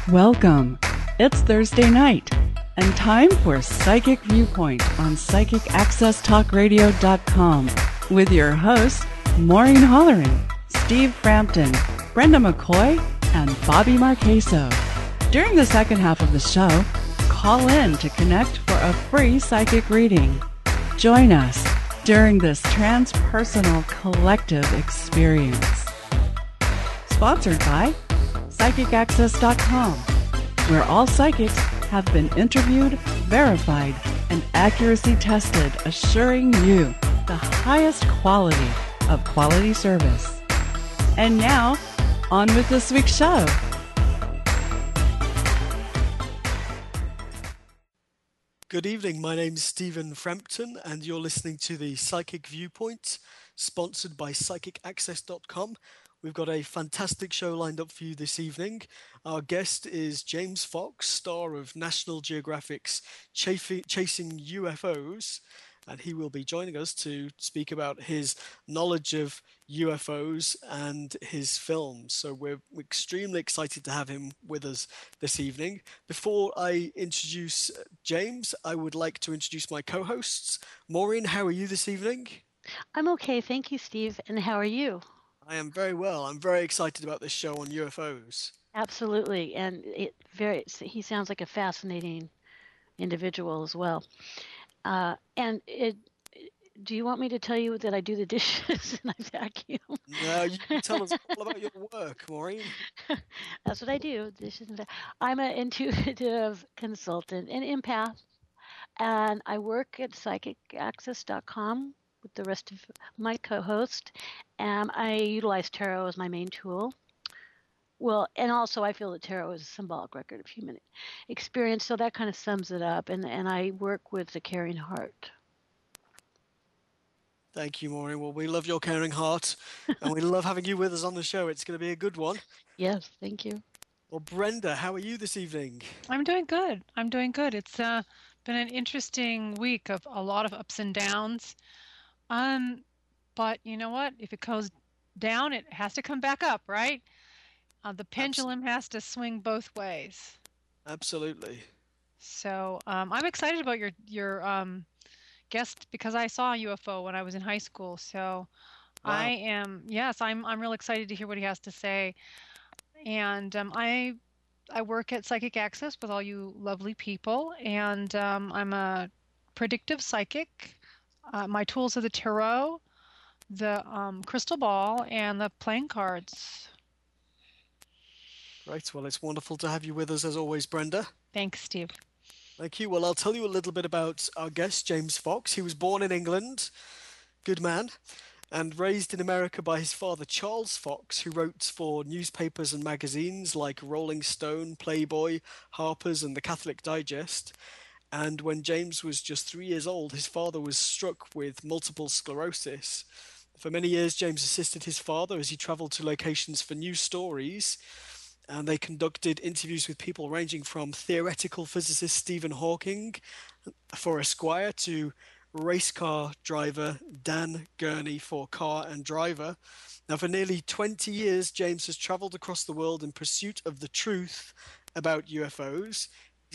Welcome. It's Thursday night and time for Psychic Viewpoint on PsychicAccessTalkRadio.com with your hosts Maureen Holleran, Steve Frampton, Brenda McCoy, and Bobby Marqueso. During the second half of the show, call in to connect for a free psychic reading. Join us during this transpersonal collective experience. Sponsored by PsychicAccess.com, where all psychics have been interviewed, verified, and accuracy tested, assuring you the highest quality of quality service. And now, on with this week's show. Good evening, my name's Stephen Frampton, and you're listening to the Psychic Viewpoint, sponsored by PsychicAccess.com. We've got a fantastic show lined up for you this evening. Our guest is James Fox, star of National Geographic's Chasing UFOs, and he will be joining us to speak about his knowledge of UFOs and his films. So we're extremely excited to have him with us this evening. Before I introduce James, I would like to introduce my co-hosts. Maureen, how are you this evening? I'm okay, thank you, Steve. And how are you? I am very well. I'm very excited about this show on UFOs. Absolutely, and he sounds like a fascinating individual as well. Do you want me to tell you that I do the dishes and I vacuum? No, you can tell us all about your work, Maureen. That's what I do. Dishes and I'm an intuitive consultant and empath, and I work at PsychicAccess.com with the rest of my co-hosts, and I utilize tarot as my main tool. Well, and also I feel that tarot is a symbolic record of human experience, so that kind of sums it up, and I work with the caring heart. Thank you, Maureen. Well, we love your caring heart, and we love having you with us on the show. It's going to be a good one. Yes, thank you. Well, Brenda, how are you this evening? I'm doing good. It's been an interesting week of a lot of ups and downs. But you know what? If it goes down, it has to come back up, right? The pendulum has to swing both ways. Absolutely. So I'm excited about your guest because I saw a UFO when I was in high school. So wow. I'm real excited to hear what he has to say. And I work at Psychic Access with all you lovely people, and I'm a predictive psychic. My tools are the tarot, the crystal ball, and the playing cards. Right. Well, it's wonderful to have you with us as always, Brenda. Thanks, Steve. Thank you. Well, I'll tell you a little bit about our guest, James Fox. He was born in England, good man, and raised in America by his father, Charles Fox, who wrote for newspapers and magazines like Rolling Stone, Playboy, Harper's, and the Catholic Digest. And when James was just 3 years old, his father was struck with multiple sclerosis. For many years, James assisted his father as he traveled to locations for news stories, and they conducted interviews with people ranging from theoretical physicist Stephen Hawking for Esquire to race car driver Dan Gurney for Car and Driver. Now, for nearly 20 years, James has traveled across the world in pursuit of the truth about UFOs.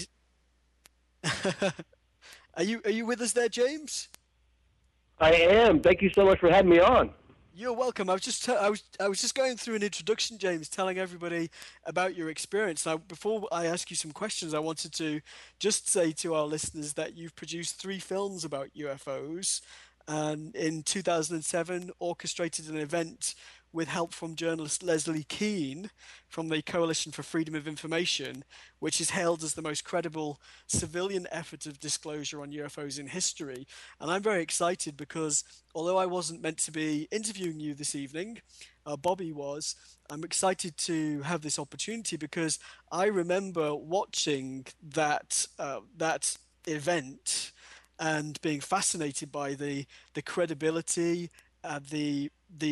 Are you with us there, James? I am. Thank you so much for having me on. You're welcome. I was just going through an introduction, James, telling everybody about your experience. Now, before I ask you some questions, I wanted to just say to our listeners that you've produced 3 films about UFOs, and in 2007 orchestrated an event with help from journalist Leslie Kean from the Coalition for Freedom of Information, which is hailed as the most credible civilian effort of disclosure on UFOs in history. And I'm very excited because although I wasn't meant to be interviewing you this evening, Bobby was, I'm excited to have this opportunity because I remember watching that event and being fascinated by the credibility, the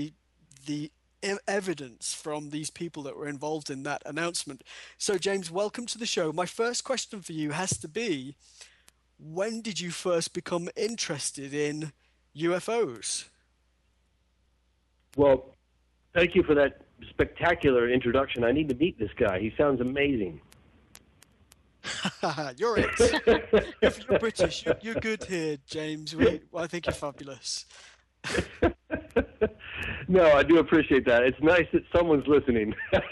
evidence from these people that were involved in that announcement. So, James, welcome to the show. My first question for you has to be, when did you first become interested in UFOs? Well, thank you for that spectacular introduction. I need to meet this guy. He sounds amazing. You're it. You're British. You're good here, James. I think you're fabulous. No, I do appreciate that. It's nice that someone's listening.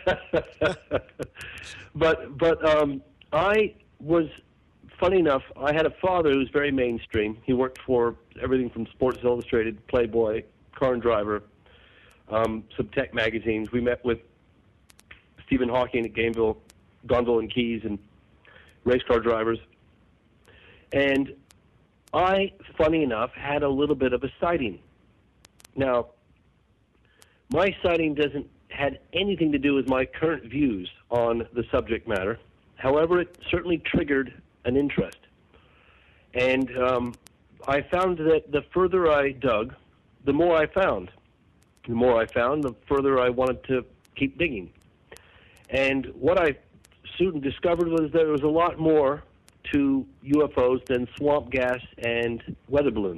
But I was, funny enough, I had a father who was very mainstream. He worked for everything from Sports Illustrated, Playboy, Car and Driver, some tech magazines. We met with Stephen Hawking at Gonville and Keys, and race car drivers. And I, funny enough, had a little bit of a sighting. Now, my sighting doesn't had anything to do with my current views on the subject matter. However, it certainly triggered an interest. And I found that the further I dug, the more I found. The more I found, the further I wanted to keep digging. And what I soon discovered was there was a lot more to UFOs than swamp gas and weather balloons.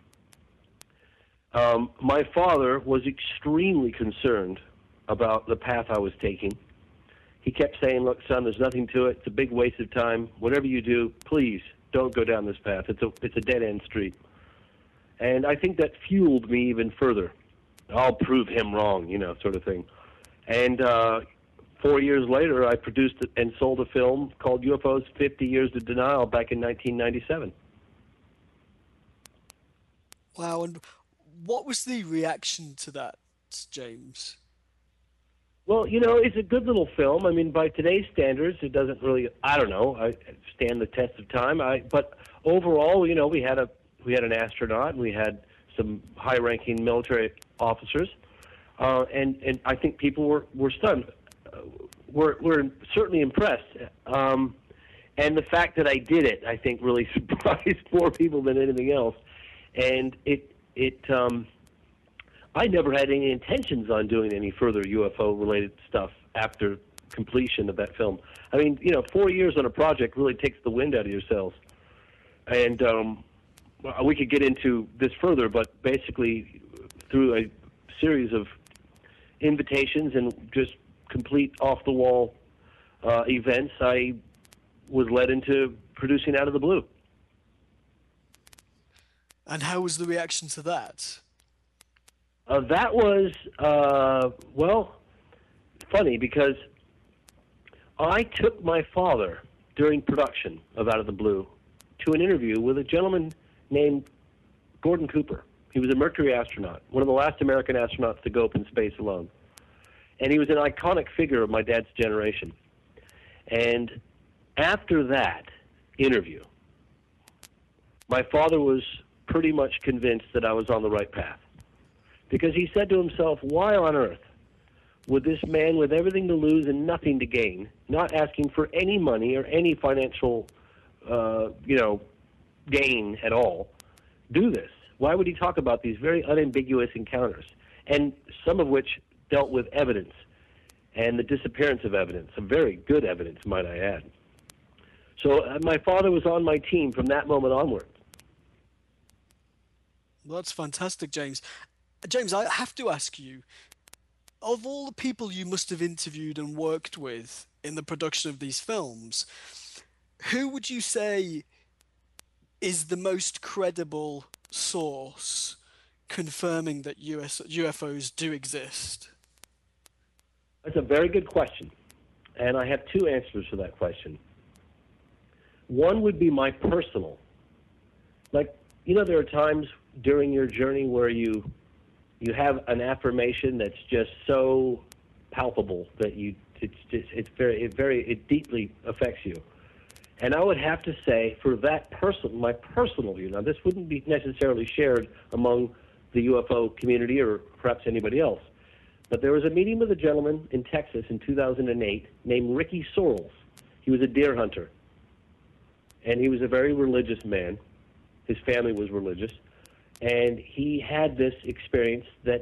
My father was extremely concerned about the path I was taking. He kept saying, look, son, there's nothing to it. It's a big waste of time. Whatever you do, please don't go down this path. It's a dead-end street. And I think that fueled me even further. I'll prove him wrong, sort of thing. And 4 years later, I produced and sold a film called UFOs 50 Years of Denial back in 1997. Wow, and what was the reaction to that, James? Well, it's a good little film. I mean, by today's standards, it doesn't really, I stand the test of time. But overall, we had an astronaut, and we had some high-ranking military officers, and I think people were stunned. We're certainly impressed. And the fact that I did it, I think, really surprised more people than anything else. And I never had any intentions on doing any further UFO-related stuff after completion of that film. I mean, 4 years on a project really takes the wind out of your sails. And we could get into this further, but basically through a series of invitations and just complete off-the-wall events, I was led into producing Out of the Blue. And how was the reaction to that? That was, funny, because I took my father during production of Out of the Blue to an interview with a gentleman named Gordon Cooper. He was a Mercury astronaut, one of the last American astronauts to go up in space alone. And he was an iconic figure of my dad's generation. And after that interview, my father was pretty much convinced that I was on the right path. Because he said to himself, why on earth would this man with everything to lose and nothing to gain, not asking for any money or any financial, gain at all, do this? Why would he talk about these very unambiguous encounters, and some of which dealt with evidence and the disappearance of evidence, some very good evidence, might I add. So my father was on my team from that moment onward. Well, that's fantastic, James. James, I have to ask you, of all the people you must have interviewed and worked with in the production of these films, who would you say is the most credible source confirming that UFOs do exist? That's a very good question, and I have two answers to that question. One would be my personal. There are times during your journey where you have an affirmation that's just so palpable that it deeply affects you. And I would have to say, for that my personal view, now this wouldn't be necessarily shared among the UFO community or perhaps anybody else, but there was a meeting with a gentleman in Texas in 2008 named Ricky Sorrells. He was a deer hunter, and he was a very religious man. His family was religious, and he had this experience that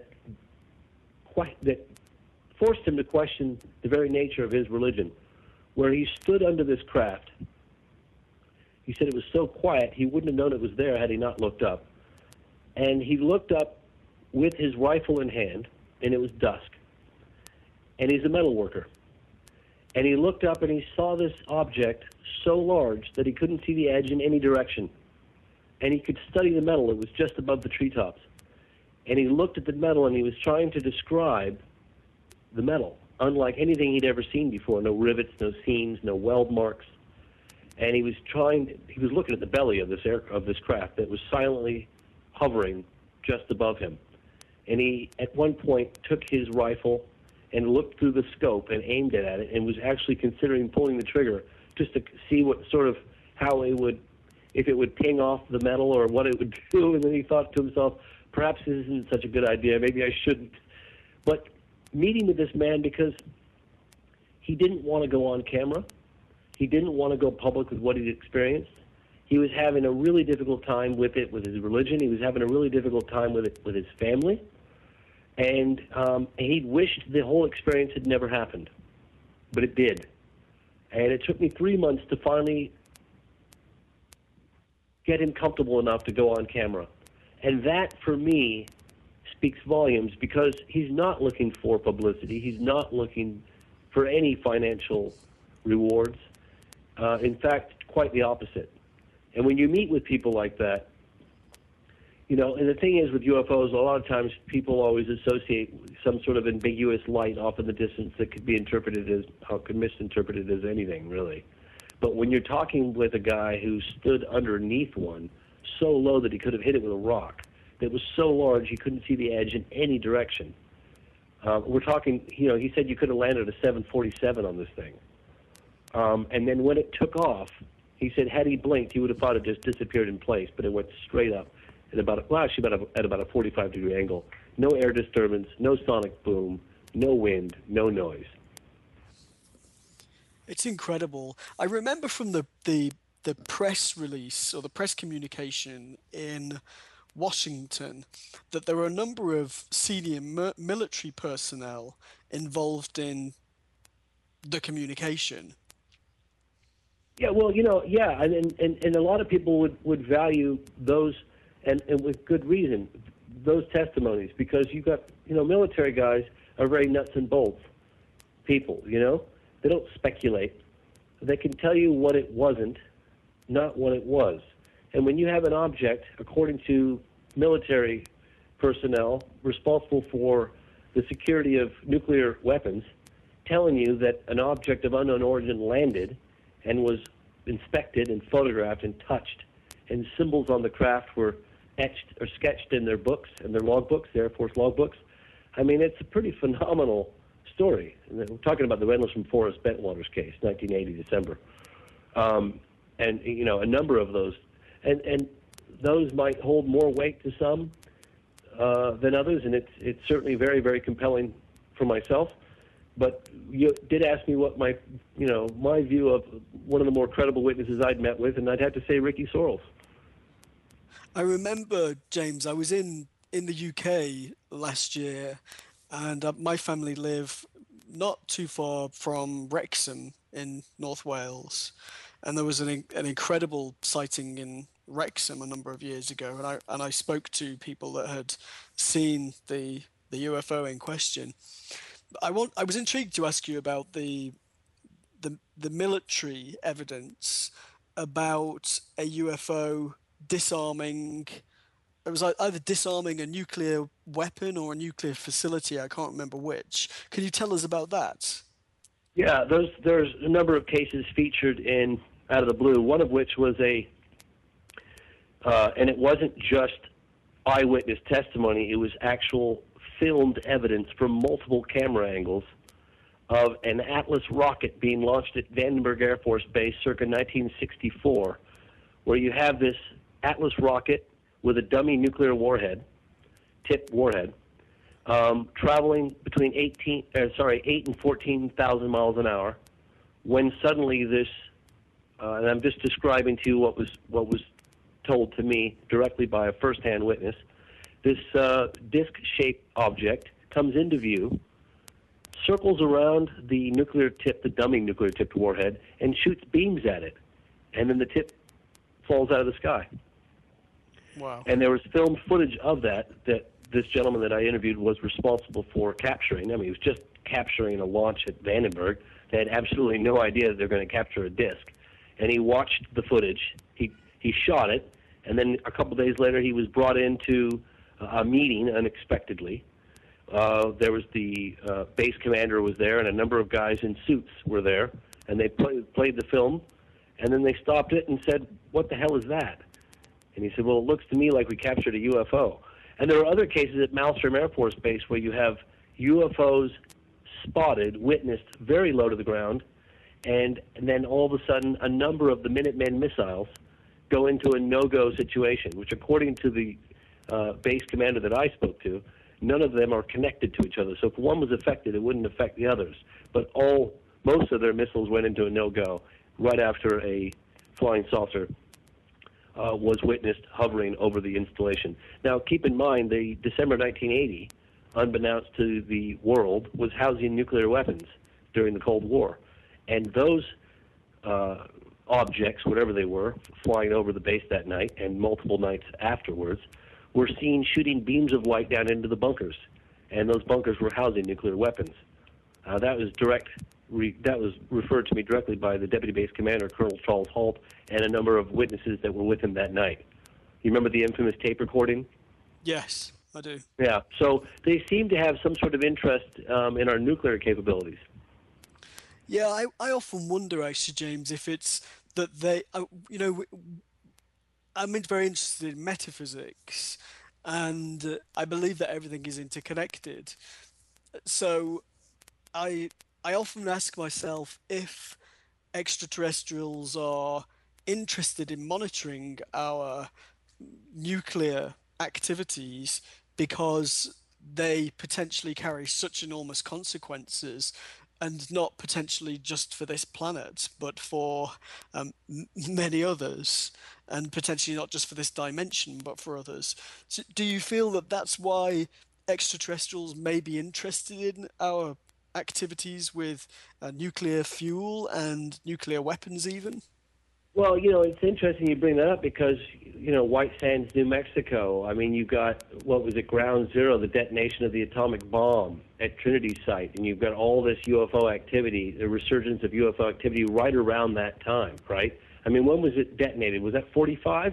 forced him to question the very nature of his religion, where he stood under this craft. He said it was so quiet he wouldn't have known it was there had he not looked up. And he looked up with his rifle in hand, and it was dusk. And he's a metal worker. And he looked up and he saw this object so large that he couldn't see the edge in any direction. And he could study the metal. It was just above the treetops. And he looked at the metal and he was trying to describe the metal, unlike anything he'd ever seen before. No rivets, no seams, no weld marks. And he was looking at the belly of this craft that was silently hovering just above him. And he, at one point, took his rifle and looked through the scope and aimed it at it and was actually considering pulling the trigger just to see how it would, if it would ping off the metal or what it would do. And then he thought to himself, perhaps this isn't such a good idea. Maybe I shouldn't. But meeting with this man, because he didn't want to go on camera. He didn't want to go public with what he'd experienced. He was having a really difficult time with it, with his religion. He was having a really difficult time with it, with his family. And he'd wished the whole experience had never happened. But it did. And it took me 3 months to finally get him comfortable enough to go on camera. And that, for me, speaks volumes, because he's not looking for publicity. He's not looking for any financial rewards. In fact, quite the opposite. And when you meet with people like that, and the thing is with UFOs, a lot of times people always associate some sort of ambiguous light off in the distance that could be misinterpreted as anything, really. But when you're talking with a guy who stood underneath one so low that he could have hit it with a rock, that was so large he couldn't see the edge in any direction. We're talking, he said you could have landed a 747 on this thing. And then when it took off, he said had he blinked, he would have thought it just disappeared in place, but it went straight up at about a 45-degree angle. No air disturbance, no sonic boom, no wind, no noise. It's incredible. I remember from the press release or the press communication in Washington that there were a number of senior military personnel involved in the communication. Yeah, well, and a lot of people would value those, and with good reason, those testimonies, because you've got, military guys are very nuts and bolts people, They don't speculate. They can tell you what it wasn't, not what it was. And when you have an object, according to military personnel responsible for the security of nuclear weapons, telling you that an object of unknown origin landed and was inspected and photographed and touched, and symbols on the craft were etched or sketched in their books, in their logbooks, the Air Force logbooks. I mean, it's a pretty phenomenal story. And we're talking about the Rendlesham Forest Bentwaters case, 1980 December. And, a number of those. And those might hold more weight to some than others, and it's certainly very, very compelling for myself. But you did ask me what my view of one of the more credible witnesses I'd met with, and I'd have to say Ricky Sorrells. I remember, James, I was in the UK last year, and my family live not too far from Wrexham in North Wales, and there was an incredible sighting in Wrexham a number of years ago, and I spoke to people that had seen the UFO in question. I was intrigued to ask you about the military evidence about a UFO disarming. It was either disarming a nuclear weapon or a nuclear facility. I can't remember which. Can you tell us about that? Yeah, there's a number of cases featured in Out of the Blue. One of which was and it wasn't just eyewitness testimony. It was actual filmed evidence from multiple camera angles of an Atlas rocket being launched at Vandenberg Air Force Base circa 1964, where you have this Atlas rocket with a dummy nuclear tipped warhead, traveling between 8 and 14,000 miles an hour, when suddenly this, and I'm just describing to you what was told to me directly by a first-hand witness, this disc-shaped object comes into view, circles around the dummy nuclear-tipped warhead, and shoots beams at it. And then the tip falls out of the sky. Wow. And there was filmed footage of that this gentleman that I interviewed was responsible for capturing. I mean, he was just capturing a launch at Vandenberg. They had absolutely no idea that they're going to capture a disc. And he watched the footage. He shot it, and then a couple days later he was brought into a meeting unexpectedly. There was the base commander was there, and a number of guys in suits were there, and they played the film, and then they stopped it and said, "What the hell is that?" And he said, "Well, it looks to me like we captured a UFO." And there are other cases at Malmstrom Air Force Base where you have UFOs spotted, witnessed, very low to the ground, and then all of a sudden a number of the Minutemen missiles go into a no-go situation, which according to the base commander that I spoke to, none of them are connected to each other. So if one was affected, it wouldn't affect the others. But most of their missiles went into a no-go right after a flying saucer was witnessed hovering over the installation. Now, keep in mind, the December 1980, unbeknownst to the world, was housing nuclear weapons during the Cold War. And those objects, whatever they were, flying over the base that night and multiple nights afterwards, were seen shooting beams of light down into the bunkers. And those bunkers were housing nuclear weapons. That was referred to me directly by the Deputy Base Commander, Colonel Charles Halt, and a number of witnesses that were with him that night. You remember the infamous tape recording? Yes, I do. Yeah, so they seem to have some sort of interest in our nuclear capabilities. Yeah, I often wonder, actually, James, if it's that they, I'm very interested in metaphysics, and I believe that everything is interconnected. So I often ask myself if extraterrestrials are interested in monitoring our nuclear activities because they potentially carry such enormous consequences, and not potentially just for this planet, but for many others, and potentially not just for this dimension, but for others. So do you feel that that's why extraterrestrials may be interested in our activities with nuclear fuel and nuclear weapons even? Well, it's interesting you bring that up because, White Sands, New Mexico, I mean, you've got, Ground Zero, the detonation of the atomic bomb at Trinity Site, and you've got all this UFO activity, the resurgence of UFO activity right around that time, right? I mean, when was it detonated? Was that 45?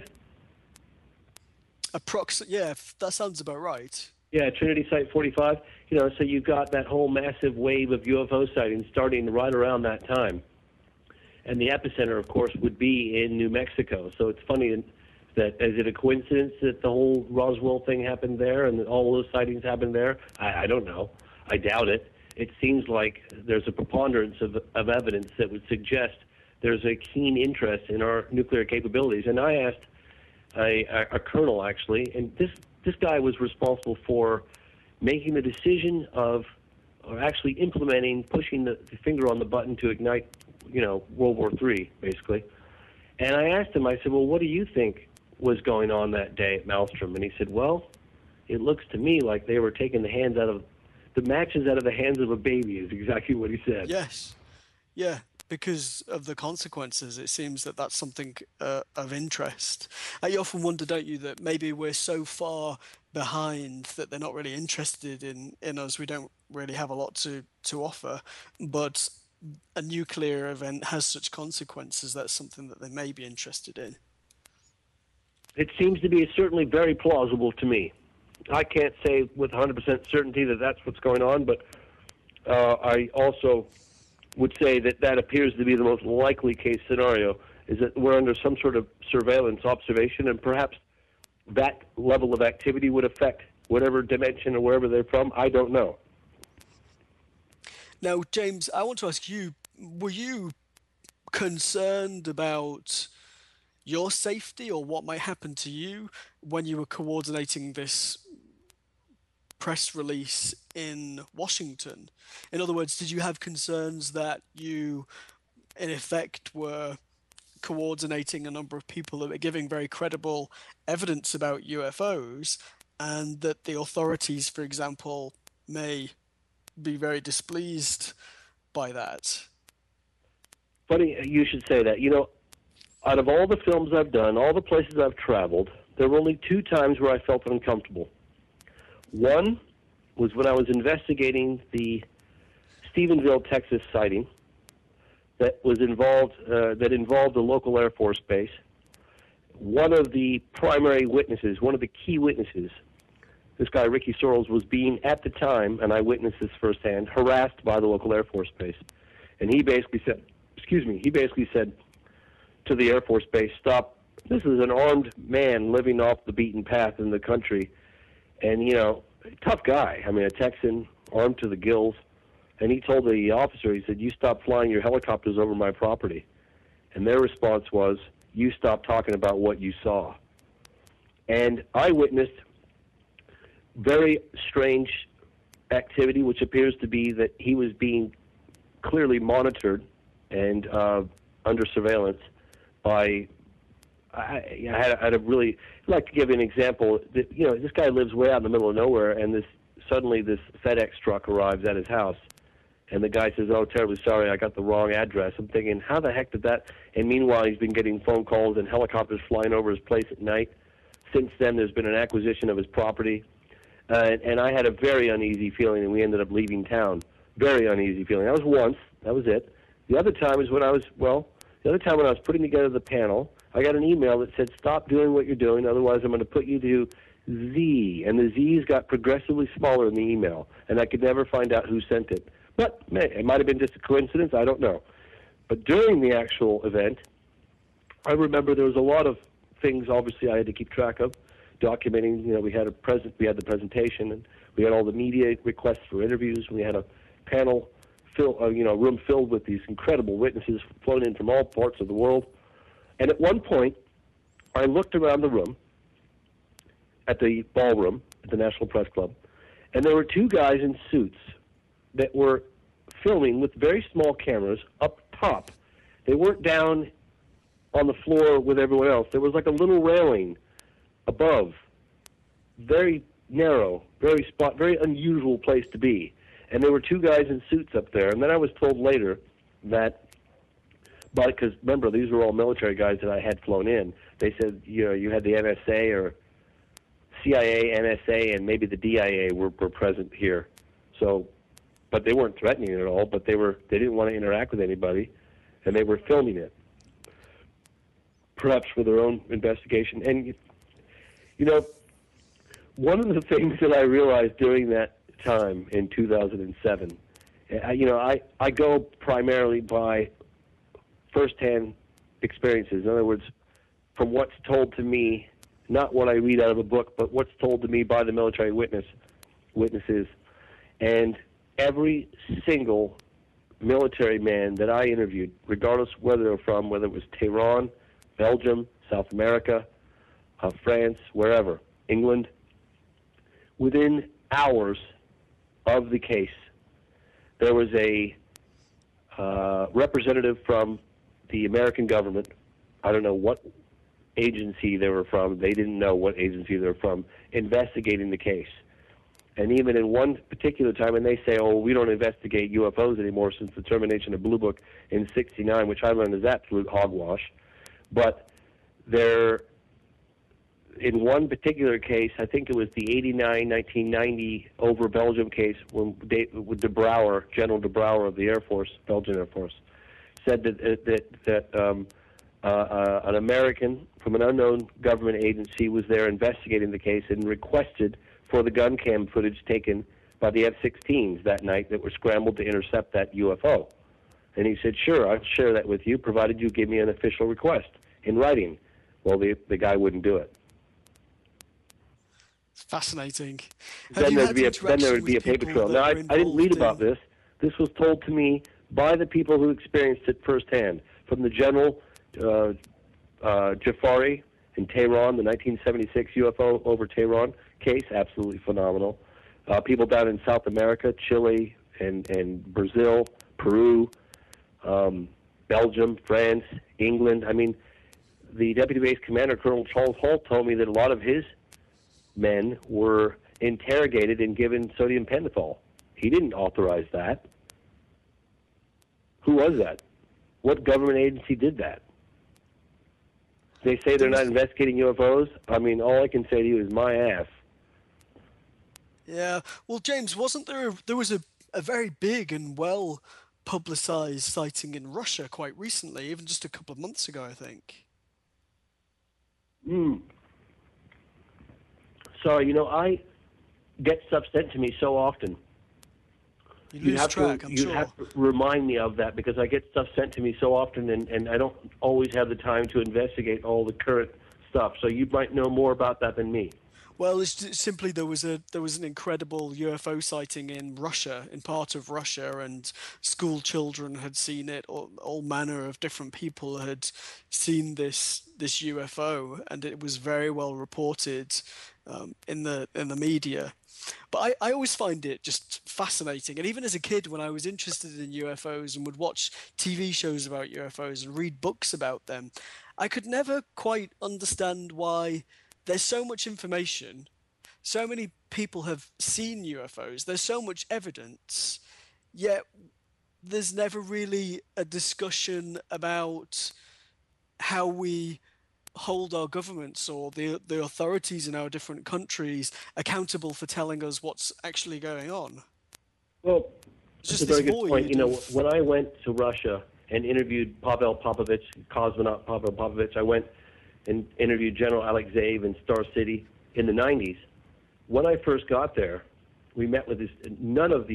Yeah, that sounds about right. Yeah, Trinity Site 45. So you've got that whole massive wave of UFO sightings starting right around that time. And the epicenter, of course, would be in New Mexico. So it's funny that, is it a coincidence that the whole Roswell thing happened there and all those sightings happened there? I don't know. I doubt it. It seems like there's a preponderance of evidence that would suggest there's a keen interest in our nuclear capabilities. And I asked a colonel, actually, and this guy was responsible for making the decision of, or actually implementing, pushing the finger on the button to ignite World War III, basically. And I asked him, I said, well, what do you think was going on that day at Malmstrom? And he said, well, it looks to me like they were taking the matches out of the hands of a baby, is exactly what he said. Yes. Yeah, because of the consequences, it seems that that's something of interest. You often wonder, don't you, that maybe we're so far behind that they're not really interested in us. We don't really have a lot to offer, but a nuclear event has such consequences. That's something that they may be interested in. It seems to be certainly very plausible to me. I can't say with 100% certainty that that's what's going on, but I also would say that appears to be the most likely case scenario, is that we're under some sort of surveillance observation, and perhaps that level of activity would affect whatever dimension or wherever they're from. I don't know. Now, James, I want to ask you, were you concerned about your safety or what might happen to you when you were coordinating this press release in Washington? In other words, did you have concerns that you, in effect, were coordinating a number of people that were giving very credible evidence about UFOs, and that the authorities, for example, may be very displeased by that? Funny you should say that. Out of all the films I've done, all the places I've traveled, there were only 2 times where I felt uncomfortable. One was when I was investigating the Stephenville, Texas sighting, that was involved a local Air Force base. One of the primary witnesses, one of the key witnesses, this guy Ricky Sorrells, was being, at the time, and I witnessed this firsthand, harassed by the local Air Force base. And he basically said to the Air Force base, stop, this is an armed man living off the beaten path in the country. And, tough guy. I mean, a Texan, armed to the gills. And he told the officer, he said, you stop flying your helicopters over my property. And their response was, you stop talking about what you saw. And I witnessed very strange activity, which appears to be that he was being clearly monitored and under surveillance by, I had a really, I'd like to give you an example. This guy lives way out in the middle of nowhere, and suddenly this FedEx truck arrives at his house. And the guy says, oh, terribly sorry, I got the wrong address. I'm thinking, how the heck did that? And meanwhile, he's been getting phone calls and helicopters flying over his place at night. Since then, there's been an acquisition of his property. And I had a very uneasy feeling, and we ended up leaving town. Very uneasy feeling. That was once. That was it. The other time is when I was putting together the panel, I got an email that said, stop doing what you're doing, otherwise I'm going to put you to Z. And the Z's got progressively smaller in the email, and I could never find out who sent it. But it might have been just a coincidence. I don't know. But during the actual event, I remember there was a lot of things, obviously, I had to keep track of, documenting. We had the presentation, and we had all the media requests for interviews. We had a panel, room filled with these incredible witnesses flown in from all parts of the world. And at one point, I looked around the room, at the ballroom at the National Press Club, and there were two guys in suits that were filming with very small cameras up top. They weren't down on the floor with everyone else. There was like a little railing above, very narrow, very unusual place to be. And there were two guys in suits up there. And then I was told later that, because remember, these were all military guys that I had flown in. They said, you had the NSA or CIA, NSA, and maybe the DIA were present here. So, but they weren't threatening it at all, but they didn't want to interact with anybody, and they were filming it, perhaps for their own investigation. And, one of the things that I realized during that time in 2007, I go primarily by firsthand experiences. In other words, from what's told to me, not what I read out of a book, but what's told to me by the military witnesses. And every single military man that I interviewed, regardless whether they're from, whether it was Tehran, Belgium, South America, France, wherever, England, within hours of the case, there was a representative from the American government. I don't know what agency they were from. They didn't know what agency they were from, investigating the case. And even in one particular time, and they say, oh, we don't investigate UFOs anymore since the termination of Blue Book in '69, which I learned is absolute hogwash. But in one particular case, I think it was the 1990 over Belgium case, when with de Brouwer, General de Brouwer of the Air Force, Belgian Air Force, said that an American from an unknown government agency was there investigating the case and requested for the gun cam footage taken by the F-16s that night that were scrambled to intercept that UFO. And he said, sure, I'll share that with you, provided you give me an official request in writing. Well, the guy wouldn't do it. It's fascinating. Then there would be a paper trail. Now, I didn't read about this. This was told to me by the people who experienced it firsthand, from the General Jafari in Tehran, the 1976 UFO over Tehran case, absolutely phenomenal. People down in South America, Chile and Brazil, Peru, Belgium, France, England. I mean, the Deputy Base Commander, Colonel Charles Holt, told me that a lot of his men were interrogated and given sodium pentothal. He didn't authorize that. Who was that? What government agency did that? They say they're not investigating UFOs. I mean, all I can say to you is my ass. Yeah. Well, James, wasn't there was a very big and well publicized sighting in Russia quite recently, even just a couple of months ago, I think. Sorry, I get stuff sent to me so often. You lose track, I'm sure. You have to remind me of that, because I get stuff sent to me so often, and I don't always have the time to investigate all the current stuff. So you might know more about that than me. Well, it's simply there was an incredible UFO sighting in Russia, in part of Russia, and school children had seen it. All manner of different people had seen this UFO, and it was very well reported in the media. But I always find it just fascinating. And even as a kid, when I was interested in UFOs and would watch TV shows about UFOs and read books about them, I could never quite understand why there's so much information, so many people have seen UFOs, there's so much evidence, yet there's never really a discussion about how we hold our governments or the authorities in our different countries accountable for telling us what's actually going on. Well, it's just a very good point. When I went to Russia and interviewed Pavel Popovich, cosmonaut Pavel Popovich, I went and interviewed General Alexeyev in Star City in the 90s. When I first got there, we met with none of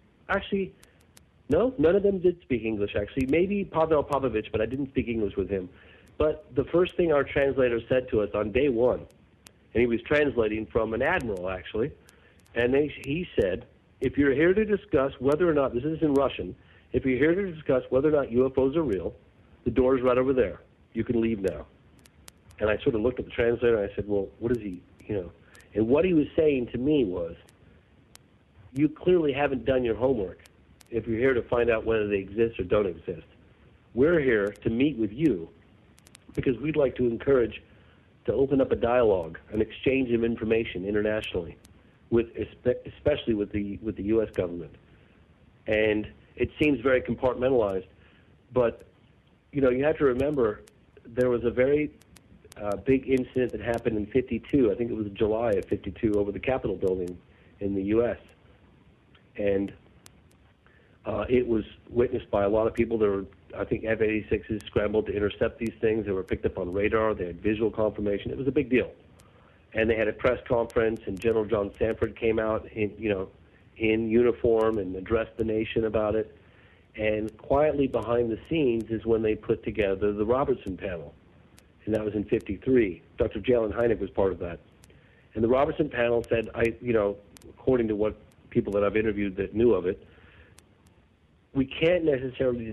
them did speak English, actually. Maybe Pavel Popovich, but I didn't speak English with him. But the first thing our translator said to us on day one, and he was translating from an admiral, actually, and he said, if you're here to discuss whether or not, this is in Russian, if you're here to discuss whether or not UFOs are real, the door's right over there. You can leave now. And I sort of looked at the translator and I said, well, what is he, And what he was saying to me was, you clearly haven't done your homework if you're here to find out whether they exist or don't exist. We're here to meet with you because we'd like to encourage to open up a dialogue, an exchange of information internationally, especially with the U.S. government. And it seems very compartmentalized, but, you have to remember there was a very big incident that happened in 52. I think it was July of 52 over the Capitol building in the U.S. And it was witnessed by a lot of people. There were, I think, F-86s scrambled to intercept these things. They were picked up on radar. They had visual confirmation. It was a big deal. And they had a press conference, and General John Sanford came out in uniform and addressed the nation about it. And quietly behind the scenes is when they put together the Robertson panel. And that was in 53. Dr. Jalen Hynek was part of that. And the Robertson panel said, according to what people that I've interviewed that knew of it, we can't necessarily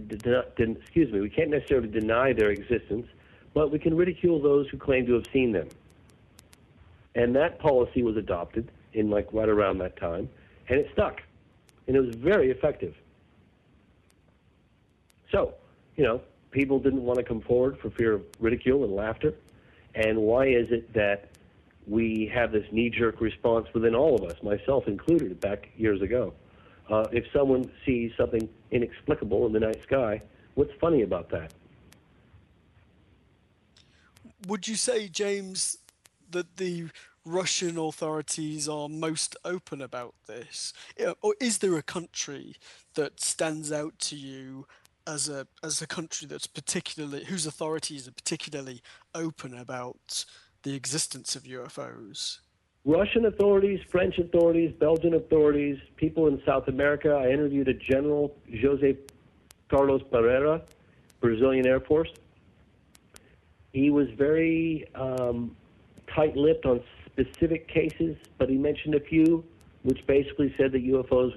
deny their existence, but we can ridicule those who claim to have seen them. And that policy was adopted in right around that time, and it stuck. And it was very effective. So, people didn't want to come forward for fear of ridicule and laughter. And why is it that we have this knee-jerk response within all of us, myself included, back years ago? If someone sees something inexplicable in the night sky, what's funny about that? Would you say, James, that the Russian authorities are most open about this? Or is there a country that stands out to you as a country that's whose authorities are particularly open about the existence of UFOs? Russian authorities, French authorities, Belgian authorities, people in South America. I interviewed a General José Carlos Pereira, Brazilian Air Force. He was very tight-lipped on specific cases, but he mentioned a few, which basically said that UFOs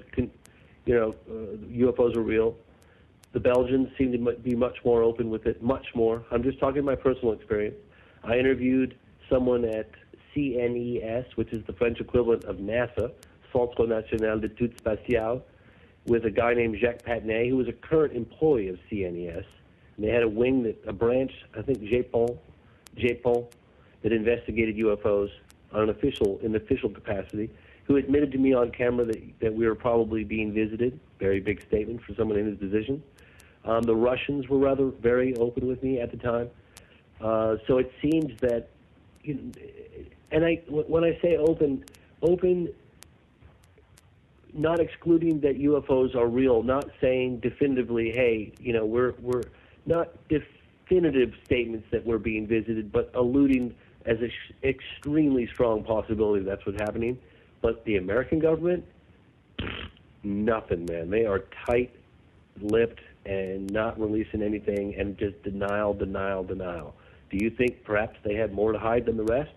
are real. The Belgians seem to be much more open with it, much more. I'm just talking my personal experience. I interviewed someone at CNES, which is the French equivalent of NASA, Centre National d'Études Spatiales, with a guy named Jacques Patnay, who was a current employee of CNES. And they had a branch, I think JPOL, that investigated UFOs in official capacity, who admitted to me on camera that we were probably being visited. Very big statement for someone in his position. The Russians were very open with me at the time. So it seems that, when I say open, not excluding that UFOs are real, not saying definitively, hey, we're not definitive statements that we're being visited, but alluding as an extremely strong possibility that's what's happening. But the American government, nothing, man. They are tight-lipped and not releasing anything, and just denial. Do you think perhaps they had more to hide than the rest?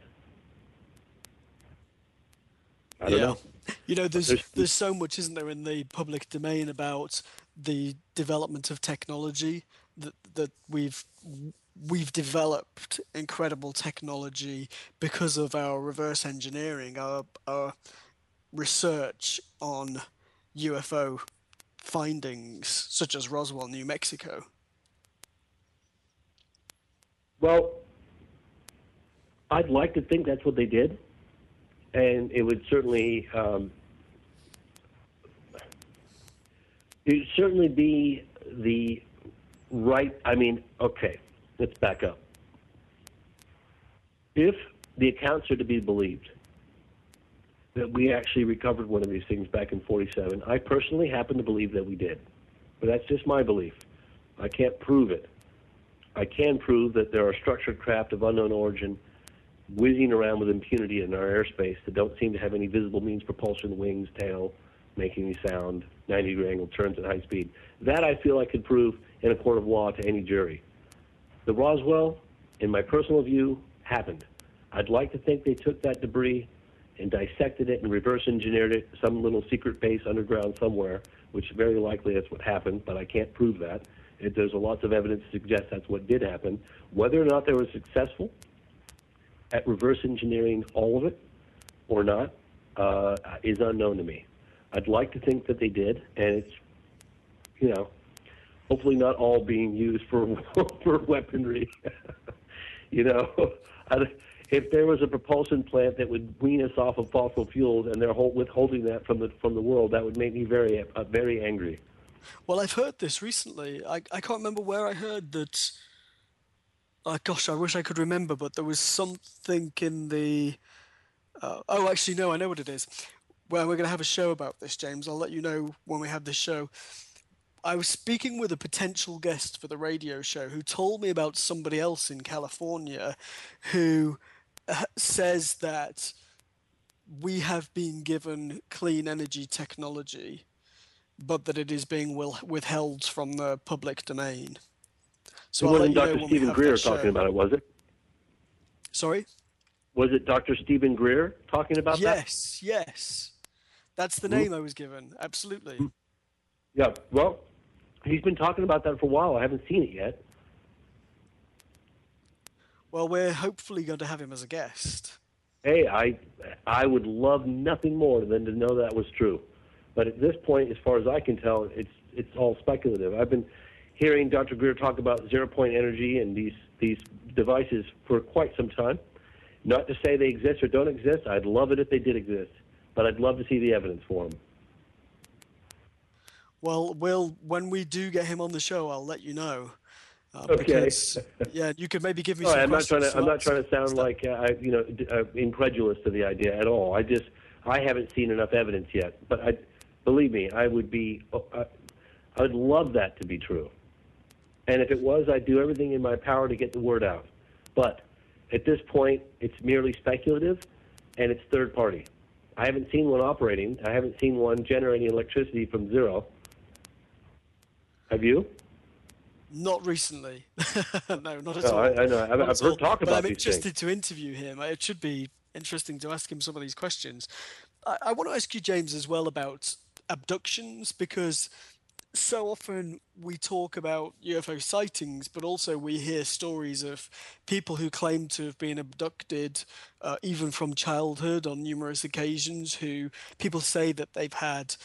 I don't know. There's so much, isn't there, in the public domain about the development of technology that we've developed incredible technology because of our reverse engineering, our research on UFO findings, such as Roswell, New Mexico. Well, I'd like to think that's what they did, and it would certainly be the right. I mean, okay, let's back up. If the accounts are to be believed, that we actually recovered one of these things back in '47, I personally happen to believe that we did, but that's just my belief. I can't prove it. I can prove that there are structured craft of unknown origin whizzing around with impunity in our airspace that don't seem to have any visible means, propulsion, wings, tail, making any sound, 90-degree angle turns at high speed. That I feel I could prove in a court of law to any jury. The Roswell, in my personal view, happened. I'd like to think they took that debris and dissected it and reverse engineered it, some little secret base underground somewhere, which very likely that's what happened, but I can't prove that. There's lots of evidence to suggest that's what did happen. Whether or not they were successful at reverse engineering all of it or not is unknown to me. I'd like to think that they did, and it's, hopefully not all being used for weaponry. If there was a propulsion plant that would wean us off of fossil fuels and they're withholding that from the world, that would make me very, very angry. Well, I've heard this recently. I can't remember where I heard that. Gosh, I wish I could remember, but there was something in the. Actually, no, I know what it is. Well, we're going to have a show about this, James. I'll let you know when we have this show. I was speaking with a potential guest for the radio show who told me about somebody else in California who says that we have been given clean energy technology, but that it is being withheld from the public domain. So it wasn't Dr. Stephen Greer talking about it, was it? Sorry? Was it Dr. Stephen Greer talking about that? Yes. That's the name I was given. Absolutely. Yeah, well, he's been talking about that for a while. I haven't seen it yet. Well, we're hopefully going to have him as a guest. Hey, I would love nothing more than to know that was true. But at this point, as far as I can tell, it's all speculative. I've been hearing Dr. Greer talk about zero-point energy and these devices for quite some time. Not to say they exist or don't exist. I'd love it if they did exist, but I'd love to see the evidence for them. Well, when we do get him on the show, I'll let you know. Okay. Because, you could maybe give me some questions. I'm not trying to sound like incredulous to the idea at all. I haven't seen enough evidence yet, but believe me, I would love that to be true. And if it was, I'd do everything in my power to get the word out. But at this point, it's merely speculative, and it's third party. I haven't seen one operating. I haven't seen one generating electricity from zero. Have you? Not recently. No, not at all. I know. I've heard talk about these things. But I'm interested to interview him. It should be interesting to ask him some of these questions. I want to ask you, James, as well about abductions, because so often we talk about UFO sightings, but also we hear stories of people who claim to have been abducted, even from childhood on numerous occasions, who people say that they've had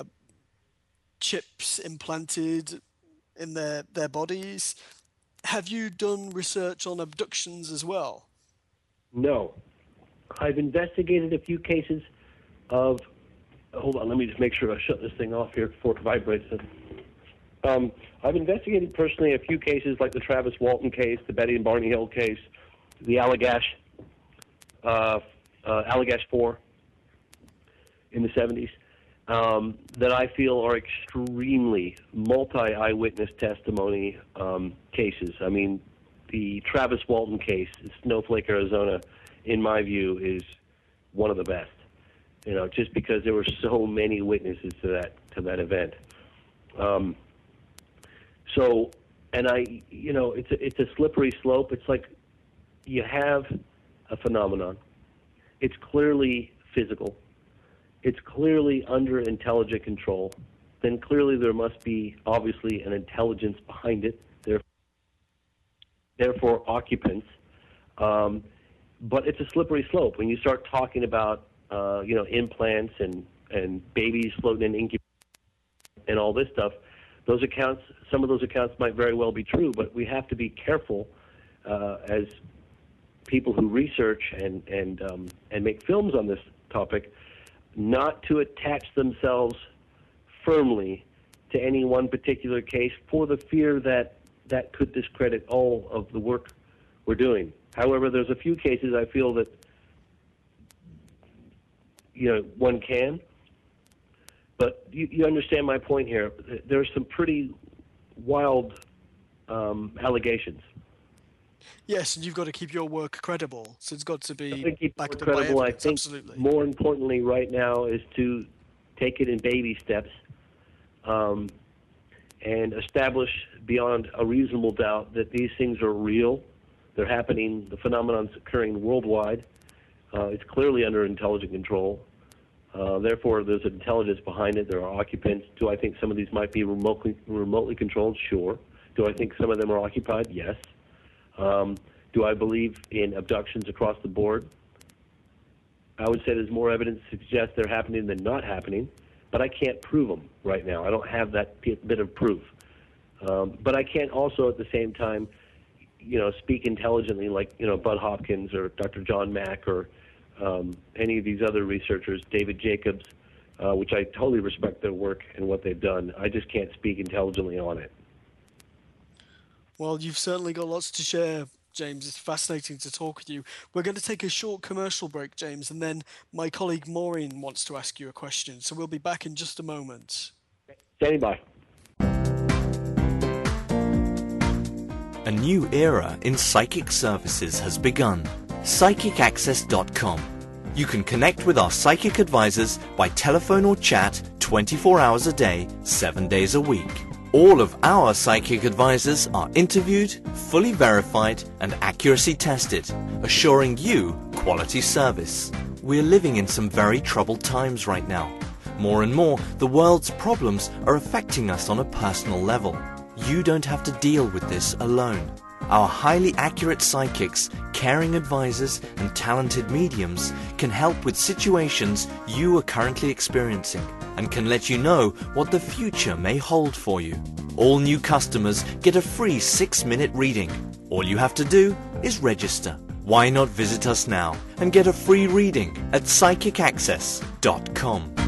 chips implanted in their bodies. Have you done research on abductions as well? No. I've investigated a few cases of... Hold on, let me just make sure I shut this thing off here before it vibrates. I've investigated personally a few cases like the Travis Walton case, the Betty and Barney Hill case, the Allagash 4 in the 70s. that I feel are extremely multi-eyewitness testimony cases. I mean, the Travis Walton case, Snowflake, Arizona, in my view, is one of the best. You know, just because there were so many witnesses to that event. So, and it's a slippery slope. It's like you have a phenomenon. It's clearly physical. It's clearly under intelligent control. Then clearly there must be obviously an intelligence behind it. Therefore occupants. But it's a slippery slope when you start talking about implants and babies floating in incubators and all this stuff. Those accounts, some of those accounts might very well be true, but we have to be careful as people who research and make films on this topic, not to attach themselves firmly to any one particular case for the fear that could discredit all of the work we're doing. However, there's a few cases I feel that one can. But you understand my point here. There's some pretty wild allegations. Yes, and you've got to keep your work credible. So it's got to be backed up by credible. evidence. I think Absolutely. more importantly right now is to take it in baby steps and establish beyond a reasonable doubt that these things are real. They're happening. The phenomenon's occurring worldwide. It's clearly under intelligent control. Therefore, there's intelligence behind it. There are occupants. Do I think some of these might be remotely controlled? Sure. Do I think some of them are occupied? Yes. Do I believe in abductions across the board? I would say there's more evidence to suggest they're happening than not happening, but I can't prove them right now. I don't have that bit of proof. But I can't also at the same time, speak intelligently like, Bud Hopkins or Dr. John Mack or any of these other researchers, David Jacobs, which I totally respect their work and what they've done. I just can't speak intelligently on it. Well, you've certainly got lots to share, James. It's fascinating to talk with you. We're going to take a short commercial break, James, and then my colleague Maureen wants to ask you a question. So we'll be back in just a moment. Standing by. A new era in psychic services has begun. PsychicAccess.com. You can connect with our psychic advisors by telephone or chat 24 hours a day, 7 days a week. All of our psychic advisors are interviewed, fully verified, and accuracy tested, assuring you quality service. We're living in some very troubled times right now. More and more, the world's problems are affecting us on a personal level. You don't have to deal with this alone. Our highly accurate psychics, caring advisors, and talented mediums can help with situations you are currently experiencing and can let you know what the future may hold for you. All new customers get a free 6-minute reading. All you have to do is register. Why not visit us now and get a free reading at PsychicAccess.com.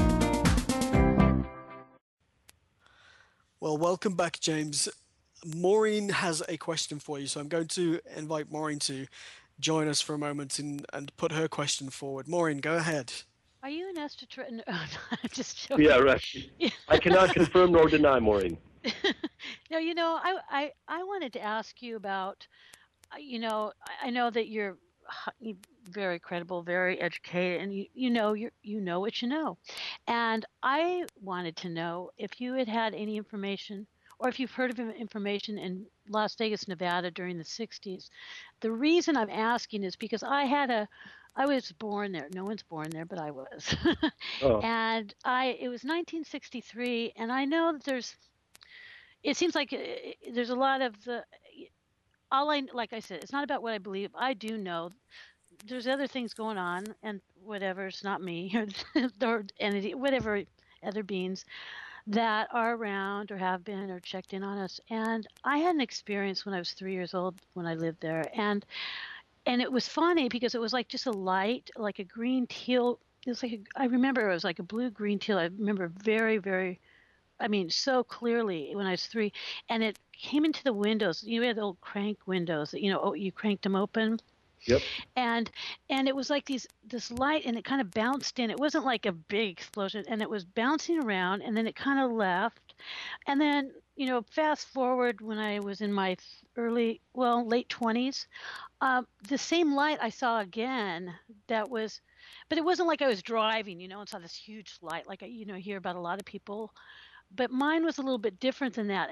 Well, welcome back, James. Maureen has a question for you, so I'm going to invite Maureen to join us for a moment and put her question forward. Maureen, go ahead. Are you an extraterrestrial? No, I'm just joking. Yeah, right. I cannot confirm nor deny, Maureen. No, I wanted to ask you about, I know that you're very credible, very educated, and you know what you know. And I wanted to know if you had any information, or if you've heard of information in Las Vegas, Nevada during the 60s. The reason I'm asking is because I was born there. No one's born there, but I was. Oh. And it was 1963, and I know that it seems like there's a lot of like I said, it's not about what I believe. I do know there's other things going on, and whatever, it's not me or entity, whatever other beings that are around or have been or checked in on us. And I had an experience when I was 3 years old when I lived there, and it was funny because it was like just a light, like a green teal. It was like I remember it was like a blue green teal. I remember very, very, so clearly when I was 3, and it came into the windows. You had old crank windows that you cranked them open, Yep. and it was like this light, and it kind of bounced in. It wasn't like a big explosion, and it was bouncing around, and then it kind of left. And then, fast forward when I was in my late 20s, the same light I saw again. But it wasn't like I was driving, and saw this huge light like I hear about a lot of people. But mine was a little bit different than that.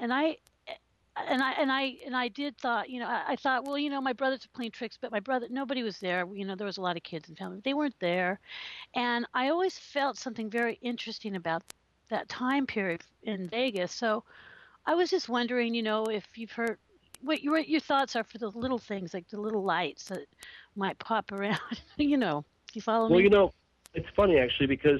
And I did thought, I thought, well, my brothers are playing tricks, but nobody was there. There was a lot of kids and family. They weren't there. And I always felt something very interesting about that time period in Vegas. So I was just wondering, if you've heard what your thoughts are for the little things, like the little lights that might pop around. You follow me? Well, it's funny actually, because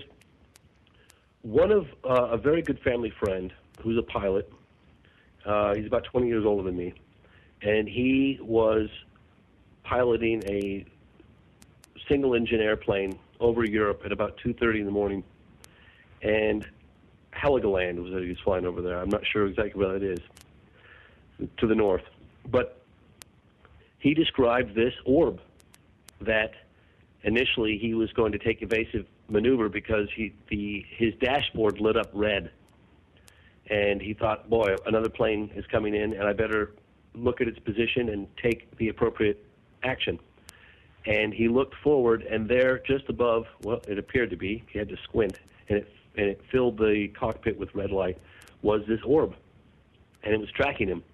one of a very good family friend who's a pilot, he's about 20 years older than me, and he was piloting a single-engine airplane over Europe at about 2:30 in the morning, and Heligoland was that he was flying over there. I'm not sure exactly where that is, to the north. But he described this orb that initially he was going to take evasive maneuver because his dashboard lit up red. And he thought, boy, another plane is coming in, and I better look at its position and take the appropriate action. And he looked forward, and there, just above, well, it appeared to be, he had to squint, and it filled the cockpit with red light, was this orb. And it was tracking him.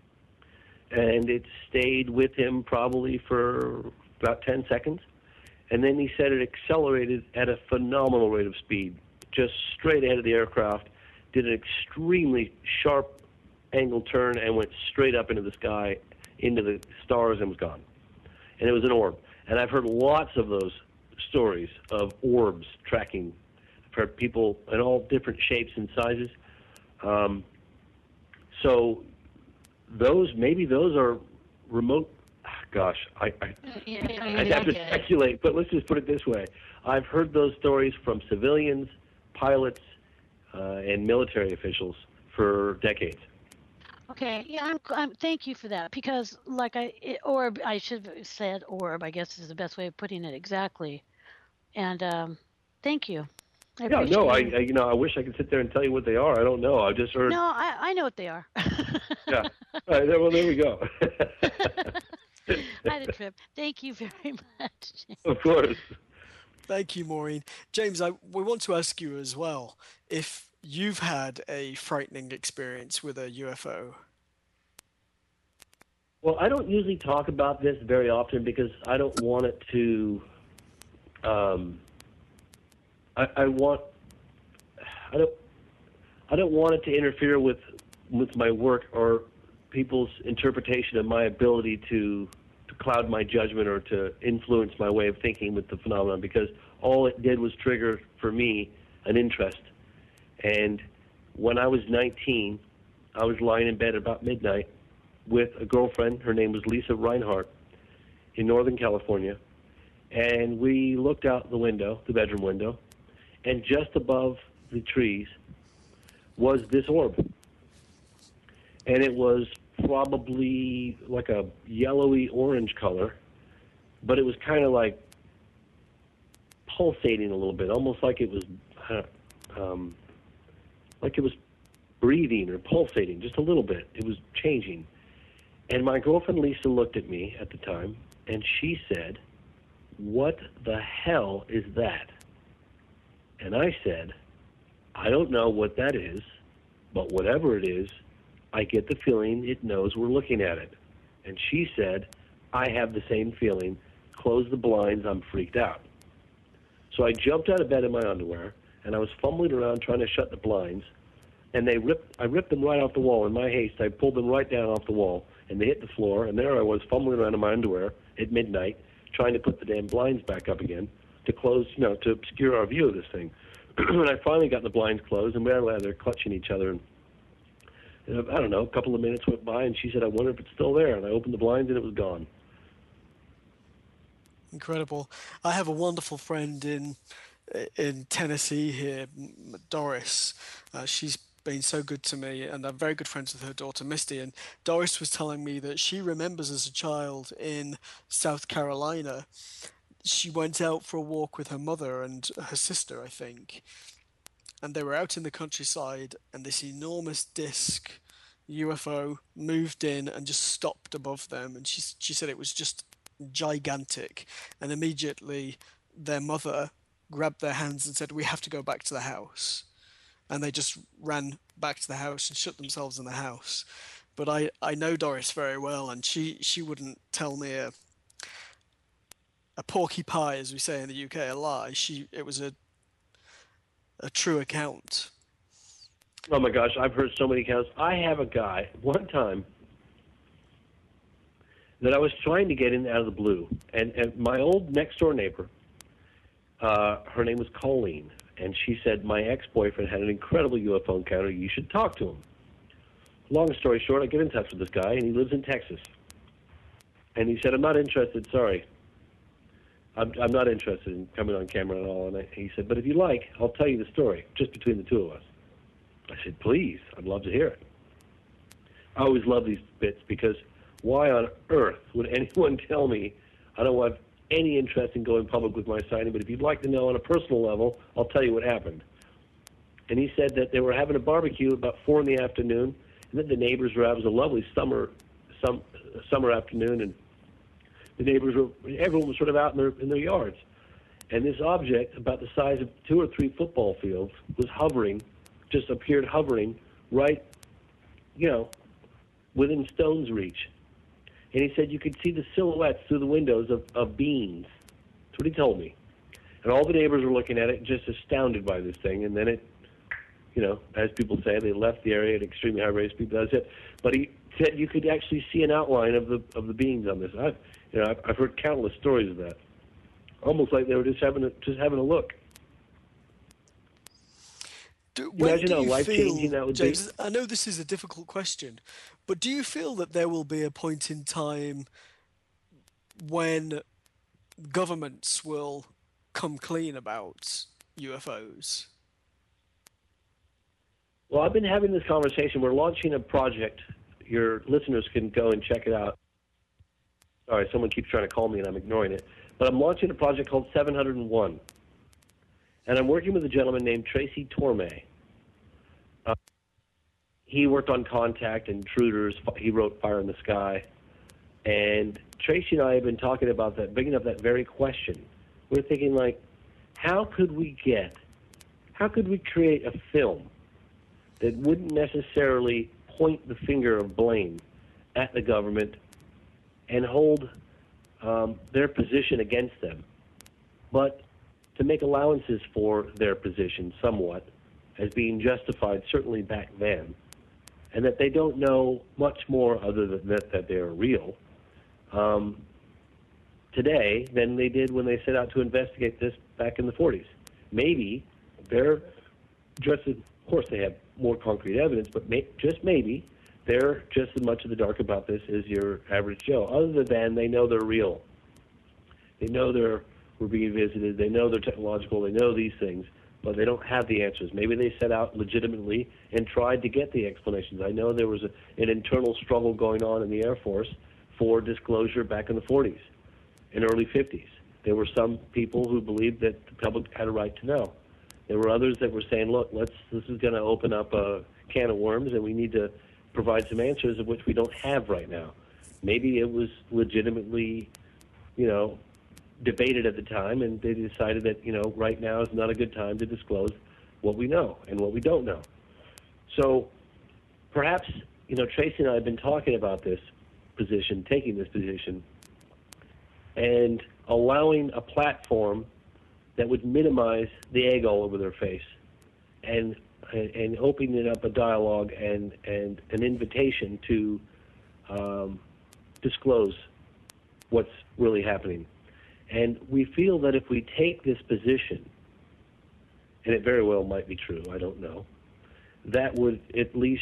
And it stayed with him probably for about 10 seconds. And then he said it accelerated at a phenomenal rate of speed, just straight ahead of the aircraft, did an extremely sharp angle turn, and went straight up into the sky, into the stars, and was gone. And it was an orb. And I've heard lots of those stories of orbs tracking. I've heard people in all different shapes and sizes. So maybe those are remote. Gosh, I'd have to speculate, but let's just put it this way. I've heard those stories from civilians, pilots, and military officials for decades. Okay, yeah, thank you for that, because orb, I should have said orb, I guess is the best way of putting it exactly. And thank you. I wish I could sit there and tell you what they are. I don't know. I just heard. No, I know what they are. Yeah. All right, well, there we go. I had a trip. Thank you very much, James. Of course. Thank you, Maureen. James, we want to ask you as well if you've had a frightening experience with a UFO. Well, I don't usually talk about this very often because I don't want it to. I don't want it to interfere with my work or people's interpretation of my ability to cloud my judgment or to influence my way of thinking with the phenomenon, because all it did was trigger for me an interest. And when I was 19, I was lying in bed about midnight with a girlfriend. Her name was Lisa Reinhardt, in Northern California. And we looked out the window, the bedroom window, and just above the trees was this orb. And it was probably like a yellowy orange color, but it was kind of like pulsating a little bit, almost like it was breathing or pulsating just a little bit. It was changing. And my girlfriend Lisa looked at me at the time, and she said, "What the hell is that?" And I said, "I don't know what that is, but whatever it is, I get the feeling it knows we're looking at it." And she said, "I have the same feeling. Close the blinds, I'm freaked out." So I jumped out of bed in my underwear, and I was fumbling around trying to shut the blinds, and I ripped them right off the wall. In my haste, I pulled them right down off the wall, and they hit the floor, and there I was fumbling around in my underwear at midnight, trying to put the damn blinds back up again to close, to obscure our view of this thing. And I finally got the blinds closed, and we were there clutching each other, and I don't know, a couple of minutes went by, and she said, "I wonder if it's still there." And I opened the blinds, and it was gone. Incredible. I have a wonderful friend in Tennessee here, Doris. She's been so good to me, and I'm very good friends with her daughter Misty. And Doris was telling me that she remembers as a child in South Carolina, she went out for a walk with her mother and her sister, I think, and they were out in the countryside, and this enormous disc UFO moved in and just stopped above them, and she said it was just gigantic, and immediately their mother grabbed their hands and said, "We have to go back to the house." And they just ran back to the house and shut themselves in the house. But I know Doris very well, and she wouldn't tell me a porky pie, as we say in the UK, a lie. It was a true account. Oh my gosh, I've heard so many accounts. I have a guy, one time, that I was trying to get in out of the blue. And my old next-door neighbor, her name was Colleen, and she said, my ex-boyfriend had an incredible UFO encounter. You should talk to him. Long story short, I get in touch with this guy, and he lives in Texas. And he said, I'm not interested, sorry. I'm not interested in coming on camera at all. And he said, but if you like, I'll tell you the story, just between the two of us. I said, please, I'd love to hear it. I always love these bits because why on earth would anyone tell me I don't have any interest in going public with my sighting, but if you'd like to know on a personal level, I'll tell you what happened. And he said that they were having a barbecue about 4 in the afternoon, and that the neighbors were out. It was a lovely summer afternoon, and the neighbors everyone was sort of out in their yards. And this object, about the size of 2 or 3 football fields, was hovering, just appeared hovering right, within stone's reach. And he said you could see the silhouettes through the windows of beings. That's what he told me. And all the neighbors were looking at it, just astounded by this thing. And then it, as people say, they left the area at extremely high rates. People, that's it. But he said you could actually see an outline of the beings on this. I've heard countless stories of that. Almost like they were just having a look. Imagine how life-changing that would James, be. I know this is a difficult question, but do you feel that there will be a point in time when governments will come clean about UFOs? Well, I've been having this conversation. We're launching a project. Your listeners can go and check it out. Sorry, someone keeps trying to call me and I'm ignoring it. But I'm launching a project called 701. And I'm working with a gentleman named Tracy Torme. He worked on Contact, Intruders. He wrote Fire in the Sky. And Tracy and I have been talking about that, bringing up that very question. We're thinking, how could we create a film that wouldn't necessarily point the finger of blame at the government and hold their position against them, but to make allowances for their position somewhat as being justified, certainly back then, and that they don't know much more other than that they are real today than they did when they set out to investigate this back in the 40s. Maybe they're just, of course they have more concrete evidence, but just maybe they're just as much in the dark about this as your average Joe, other than they know they're real. They know we're being visited. They know they're technological. They know these things, but they don't have the answers. Maybe they set out legitimately and tried to get the explanations. I know there was an internal struggle going on in the Air Force for disclosure back in the 40s and early 50s. There were some people who believed that the public had a right to know. There were others that were saying, look, this is going to open up a can of worms, and we need to provide some answers of which we don't have right now. Maybe it was legitimately, debated at the time, and they decided that, right now is not a good time to disclose what we know and what we don't know. So perhaps, Tracy and I have been talking about this position, taking this position, and allowing a platform that would minimize the egg all over their face, and opening up a dialogue and an invitation to disclose what's really happening. And we feel that if we take this position, and it very well might be true, I don't know, that would at least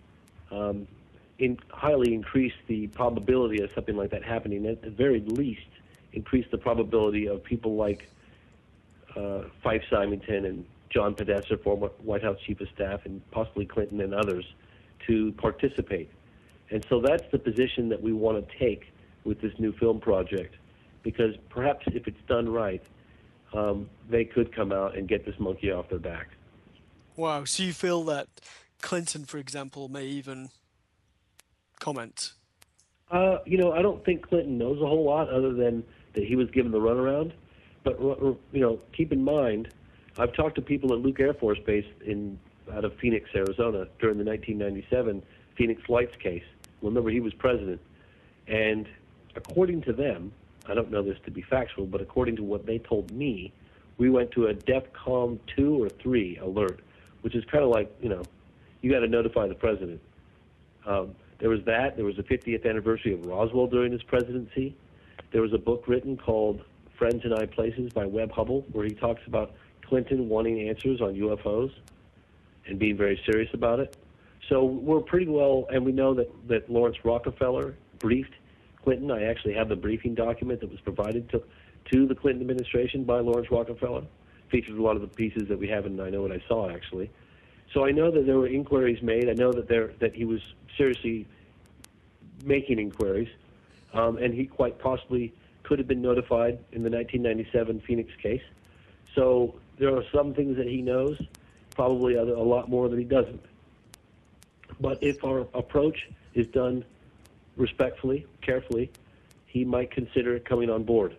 highly increase the probability of something like that happening. At the very least, increase the probability of people like Fife Symington and John Podesta, former White House Chief of Staff, and possibly Clinton and others to participate. And so that's the position that we want to take with this new film project, because perhaps if it's done right, they could come out and get this monkey off their back. Wow, so you feel that Clinton, for example, may even comment? You know, I don't think Clinton knows a whole lot other than that he was given the runaround. But, you know, keep in mind, I've talked to people at Luke Air Force Base out of Phoenix, Arizona, during the 1997 Phoenix Lights case. Remember, he was president. And according to them, I don't know this to be factual, but according to what they told me, we went to a DEFCON 2 or 3 alert, which is kind of like, you know, you got to notify the president. There was that. There was the 50th anniversary of Roswell during his presidency. There was a book written called Friends in High Places by Webb Hubbell, where he talks about Clinton wanting answers on UFOs and being very serious about it. So we're pretty well, and we know that Lawrence Rockefeller briefed Clinton. I actually have the briefing document that was provided to the Clinton administration by Lawrence Rockefeller. Features a lot of the pieces that we have in I Know What I Saw, actually. So I know that there were inquiries made. I know that he was seriously making inquiries, and he quite possibly could have been notified in the 1997 Phoenix case. So there are some things that he knows, probably a lot more that he doesn't. But if our approach is done respectfully, carefully, he might consider coming on board.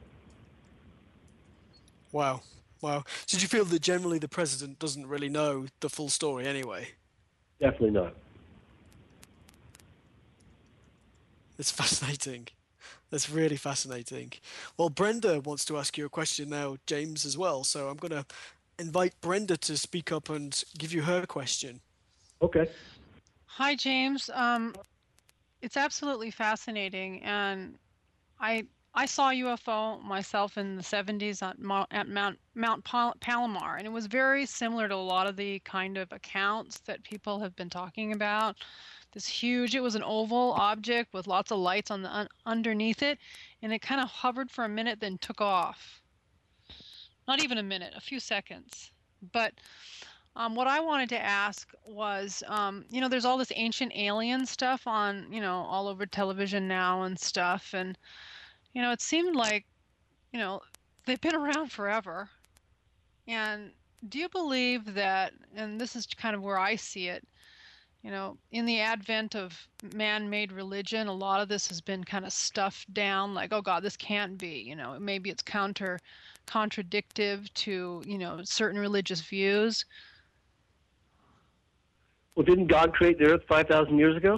Wow. Wow. So do you feel that generally the president doesn't really know the full story anyway? Definitely not. It's fascinating. That's really fascinating. Well, Brenda wants to ask you a question now, James, as well. So I'm going to invite Brenda to speak up and give you her question. Okay. Hi, James. It's absolutely fascinating, and I saw a UFO myself in the 70s at Mount Palomar, and it was very similar to a lot of the kind of accounts that people have been talking about. This huge, it was an oval object with lots of lights on the underneath it, and it kind of hovered for a minute, then took off. Not even a minute, a few seconds. But what I wanted to ask was, you know, there's all this ancient alien stuff on, you know, all over television now and stuff, and you know, it seemed like, you know, they've been around forever. And do you believe that, and this is kind of where I see it, you know, in the advent of man-made religion, a lot of this has been kind of stuffed down, like, oh God, this can't be, you know, maybe it's contradictive to, you know, certain religious views. Well, didn't God create the earth 5,000 years ago?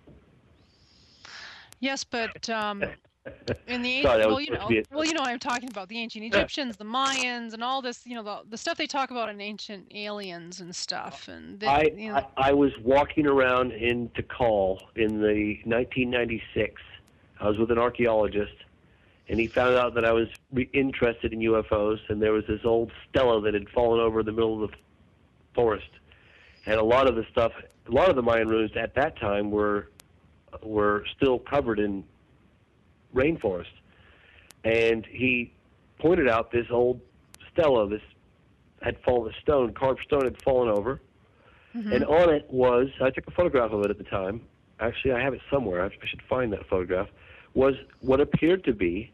Yes, but in the Sorry, well, you know what I'm talking about, the ancient Egyptians, the Mayans, and all this, you know, the stuff they talk about in ancient aliens and stuff. And I was walking around in Tikal in the 1996. I was with an archaeologist, and he found out that I was interested in UFOs, and there was this old stela that had fallen over in the middle of the forest. And a lot of the Mayan ruins at that time were still covered in rainforest. And he pointed out this old stela, this had fallen, carved stone had fallen over. Mm-hmm. And on it was, I took a photograph of it at the time. Actually, I have it somewhere. I should find that photograph. Was what appeared to be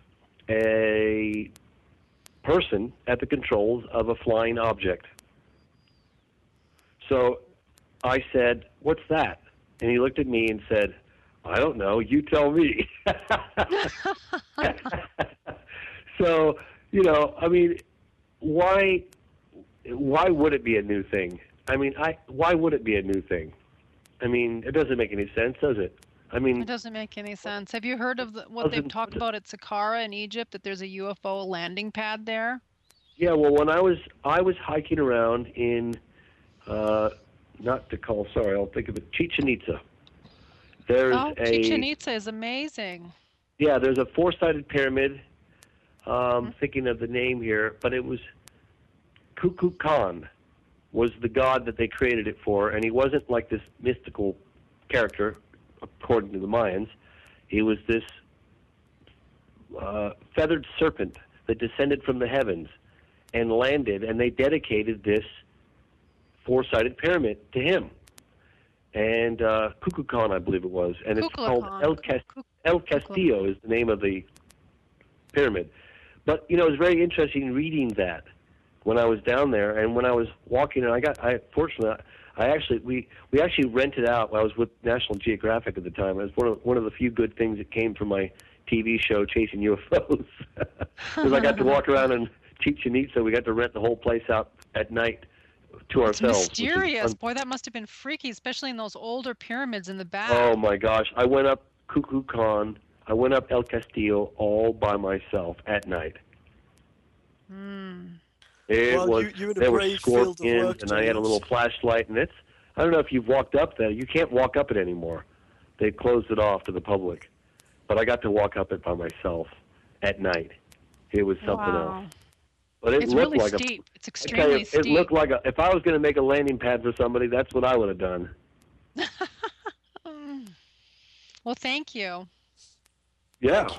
a person at the controls of a flying object. So I said, "What's that?" And he looked at me and said, "I don't know. You tell me." So, you know, I mean, why would it be a new thing? I mean, why would it be a new thing? I mean, it doesn't make any sense, does it? I mean, it doesn't make any sense. Have you heard of what they've talked about at Saqqara in Egypt, that there's a UFO landing pad there? Yeah, well, when I was hiking around in, not Tikal, sorry, I'll think of it, Chichen Itza. Chichen Itza is amazing. Yeah, there's a four-sided pyramid. Thinking of the name here, but it was Kukulkan was the god that they created it for, and he wasn't like this mystical character, according to the Mayans. He was this feathered serpent that descended from the heavens, and landed, and they dedicated this four-sided pyramid to him. And Kukulkan, I believe it was, and it's called El Castillo is the name of the pyramid. But it was very interesting reading that when I was down there, and when I was walking, and we actually rented out. I was with National Geographic at the time. It was one of the few good things that came from my TV show Chasing UFOs, because I got to walk around in Chichen Itza. We got to rent the whole place out at night to ourselves. It's mysterious. Boy, that must have been freaky, especially in those older pyramids in the back. Oh my gosh. I went up Kukulkan. I went up El Castillo all by myself at night. There were scorpions, and I had a little flashlight, and I don't know if you've walked up there. You can't walk up it anymore. They closed it off to the public. But I got to walk up it by myself at night. It was something else. But it's looked really like steep. It's extremely steep. It looked like if I was going to make a landing pad for somebody, that's what I would have done. Well, thank you. Yeah.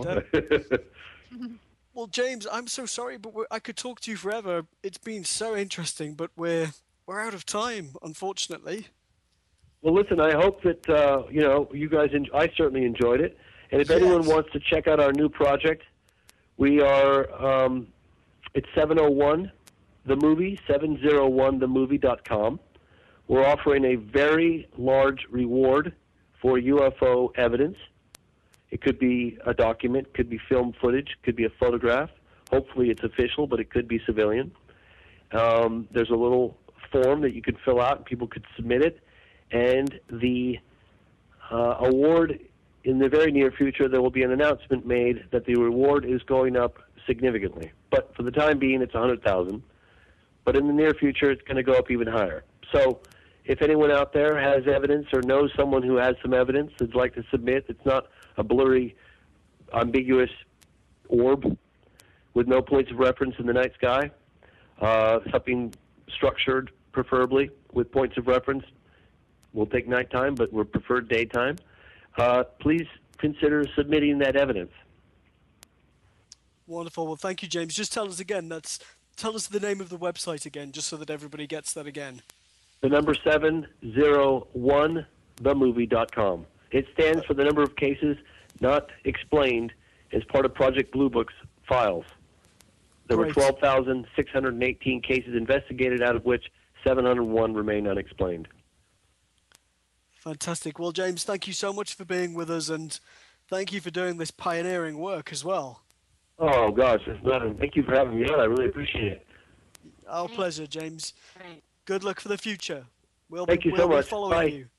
Well, James, I'm so sorry, but I could talk to you forever. It's been so interesting, but we're out of time, unfortunately. Well, listen, I hope that you guys. I certainly enjoyed it, and if anyone wants to check out our new project, we are. It's 701 the movie 701themovie.com. We're offering a very large reward for UFO evidence. It could be a document, could be film footage, could be a photograph. Hopefully it's official, but it could be civilian. There's a little form that you could fill out, and people could submit it. And the award, in the very near future, there will be an announcement made that the reward is going up significantly. But for the time being, it's $100,000. But in the near future, it's going to go up even higher. So if anyone out there has evidence or knows someone who has some evidence that'd like to submit, it's not a blurry, ambiguous orb with no points of reference in the night sky, something structured, preferably, with points of reference. We'll take nighttime, but we're preferred daytime. Please consider submitting that evidence. Wonderful. Well, thank you, James. Just tell us again. Tell us the name of the website again, just so that everybody gets that again. The number 701themovie.com. It stands for the number of cases not explained as part of Project Blue Book's files. There were 12,618 cases investigated, out of which 701 remain unexplained. Fantastic. Well, James, thank you so much for being with us, and thank you for doing this pioneering work as well. Oh, gosh, thank you for having me on. I really appreciate it. Our pleasure, James. Good luck for the future. Thank you so much. Following Bye. you.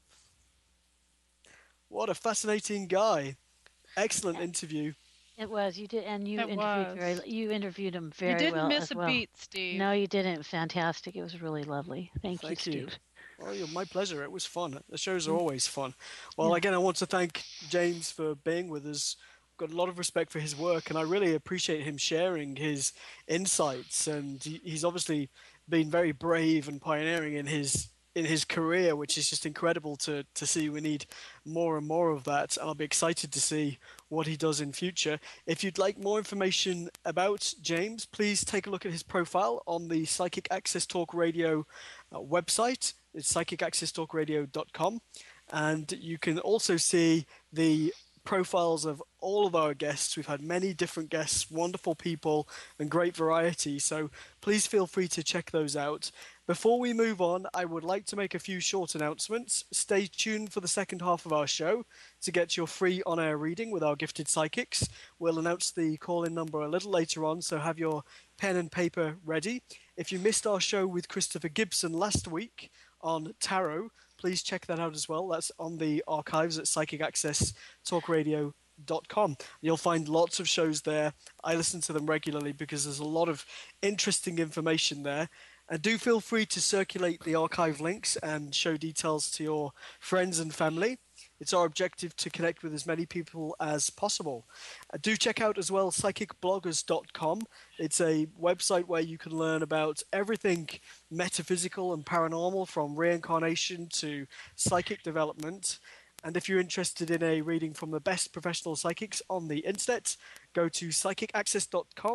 What a fascinating guy. Excellent interview. It was. You did, and you interviewed him very well. You didn't miss a beat, Steve. No, you didn't. Fantastic. It was really lovely. Thank you, Steve. Oh, my pleasure. It was fun. The shows are always fun. Well, again, I want to thank James for being with us. I've got a lot of respect for his work, and I really appreciate him sharing his insights. And he's obviously been very brave and pioneering in his career, which is just incredible to see. We need more and more of that. I'll be excited to see what he does in future. If you'd like more information about James, please take a look at his profile on the Psychic Access Talk Radio website. It's psychicaccesstalkradio.com, and you can also see the profiles of all of our guests. We've had many different guests, wonderful people, and great variety, so please feel free to check those out. Before we move on, I would like to make a few short announcements. Stay tuned for the second half of our show to get your free on-air reading with our gifted psychics. We'll announce the call-in number a little later on, so have your pen and paper ready. If you missed our show with Christopher Gibson last week on tarot, please check that out as well. That's on the archives at psychicaccesstalkradio.com. You'll find lots of shows there. I listen to them regularly because there's a lot of interesting information there. And do feel free to circulate the archive links and show details to your friends and family. It's our objective to connect with as many people as possible. Do check out as well psychicbloggers.com. It's a website where you can learn about everything metaphysical and paranormal, from reincarnation to psychic development. And if you're interested in a reading from the best professional psychics on the internet, go to psychicaccess.com.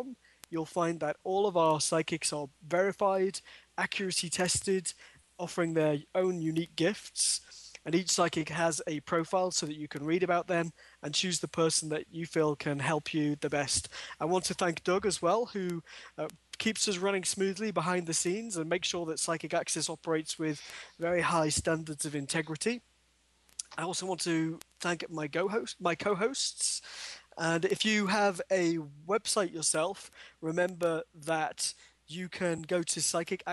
you'll find that all of our psychics are verified, accuracy tested, offering their own unique gifts. And each psychic has a profile so that you can read about them and choose the person that you feel can help you the best. I want to thank Doug as well, who keeps us running smoothly behind the scenes and makes sure that Psychic Access operates with very high standards of integrity. I also want to thank my co-hosts. And if you have a website yourself, remember that you can go to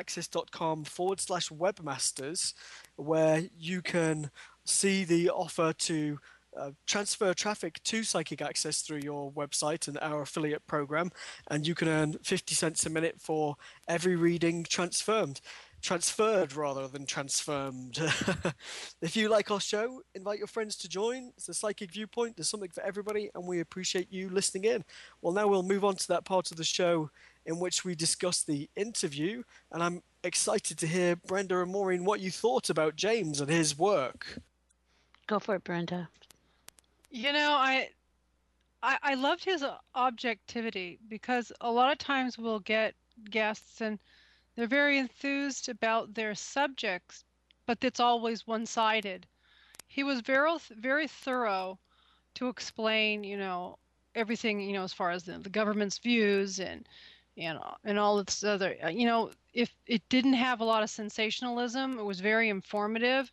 psychicaccess.com/webmasters, where you can see the offer to transfer traffic to Psychic Access through your website and our affiliate program, and you can earn 50 cents a minute for every reading transferred rather than transformed. If you like our show, invite your friends to join. It's a Psychic Viewpoint. There's something for everybody, and we appreciate you listening in. Well, now we'll move on to that part of the show in which we discuss the interview, and I'm excited to hear, Brenda and Maureen, what you thought about James and his work. Go for it, Brenda. You know, I loved his objectivity, because a lot of times we'll get guests and they're very enthused about their subjects, but it's always one-sided. He was very thorough to explain, everything, as far as the government's views and all this other, if it didn't have a lot of sensationalism, it was very informative.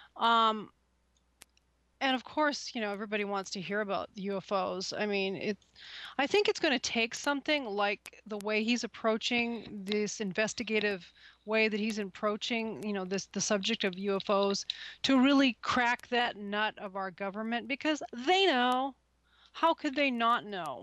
And of course, everybody wants to hear about UFOs. I mean, I think it's going to take something like the way he's approaching this investigative way that he's approaching, the subject of UFOs, to really crack that nut of our government, because they know. How could they not know?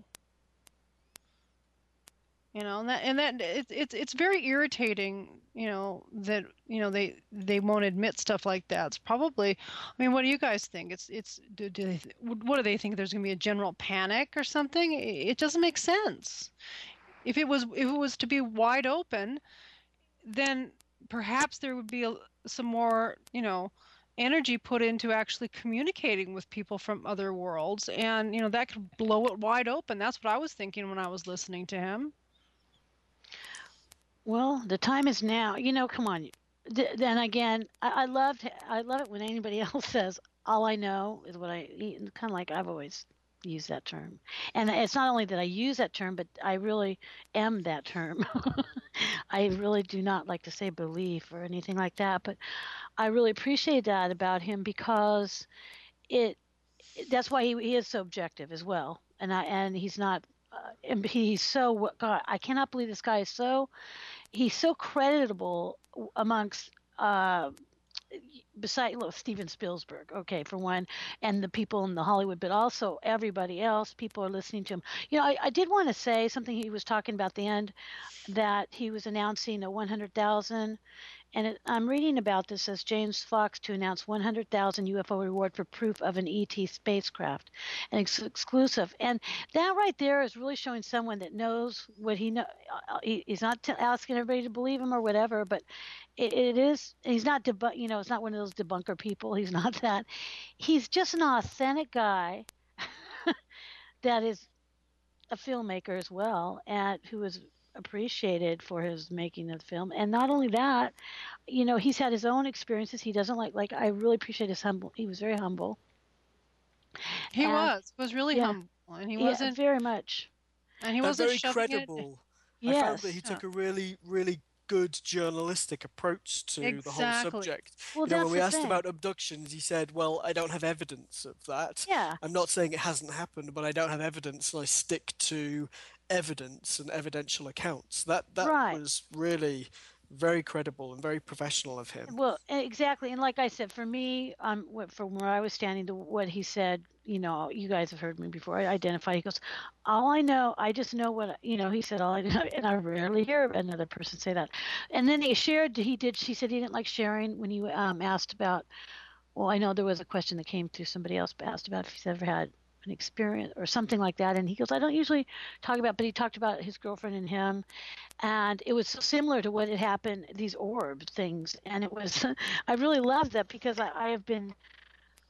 It's very irritating, that they won't admit stuff like that. It's probably, what do you guys think? What do they think? There's going to be a general panic or something? It doesn't make sense. If it was to be wide open, then perhaps there would be some more, energy put into actually communicating with people from other worlds, and that could blow it wide open. That's what I was thinking when I was listening to him. Well, the time is now. Come on. Then again, I love it when anybody else says, all I know is what kind of like I've always used that term. And it's not only that I use that term, but I really am that term. I really do not like to say belief or anything like that, but I really appreciate that about him, because that's why he is so objective as well. And he's not, he's so, God, I cannot believe this guy is he's so creditable amongst besides Steven Spielberg, okay, for one, and the people in the Hollywood, but also everybody else. People are listening to him. I did want to say something. He was talking about the end, that he was announcing a 100,000. And I'm reading about this as James Fox to announce 100,000 UFO reward for proof of an ET spacecraft, an exclusive. And that right there is really showing someone that knows what he knows. He's not asking everybody to believe him or whatever, but it is. He's not it's not one of those debunker people. He's not that. He's just an authentic guy that is a filmmaker as well, and who is appreciated for his making of the film. And not only that, he's had his own experiences. He doesn't like I really appreciate his humble. He was very humble. He was really humble, and he wasn't very much. And he wasn't very credible. Yes. I found that he took a really, really good journalistic approach to the whole subject. Well, when we asked about abductions, he said, well, I don't have evidence of that. Yeah. I'm not saying it hasn't happened, but I don't have evidence, and I stick to evidence and evidential accounts. That right. was really very credible and very professional of him. Well, exactly. And like I said, for me, from where I was standing to what he said, you guys have heard me before. I identify. He goes, all I know, I just know what, he said, all I know. And I rarely hear another person say that. And then she said he didn't like sharing when he asked about, well, I know there was a question that came through somebody else, but asked about if he's ever had an experience or something like that. And he goes, I don't usually talk about, but he talked about his girlfriend and him. And it was so similar to what had happened, these orb things. And it was, I really loved that, because I have been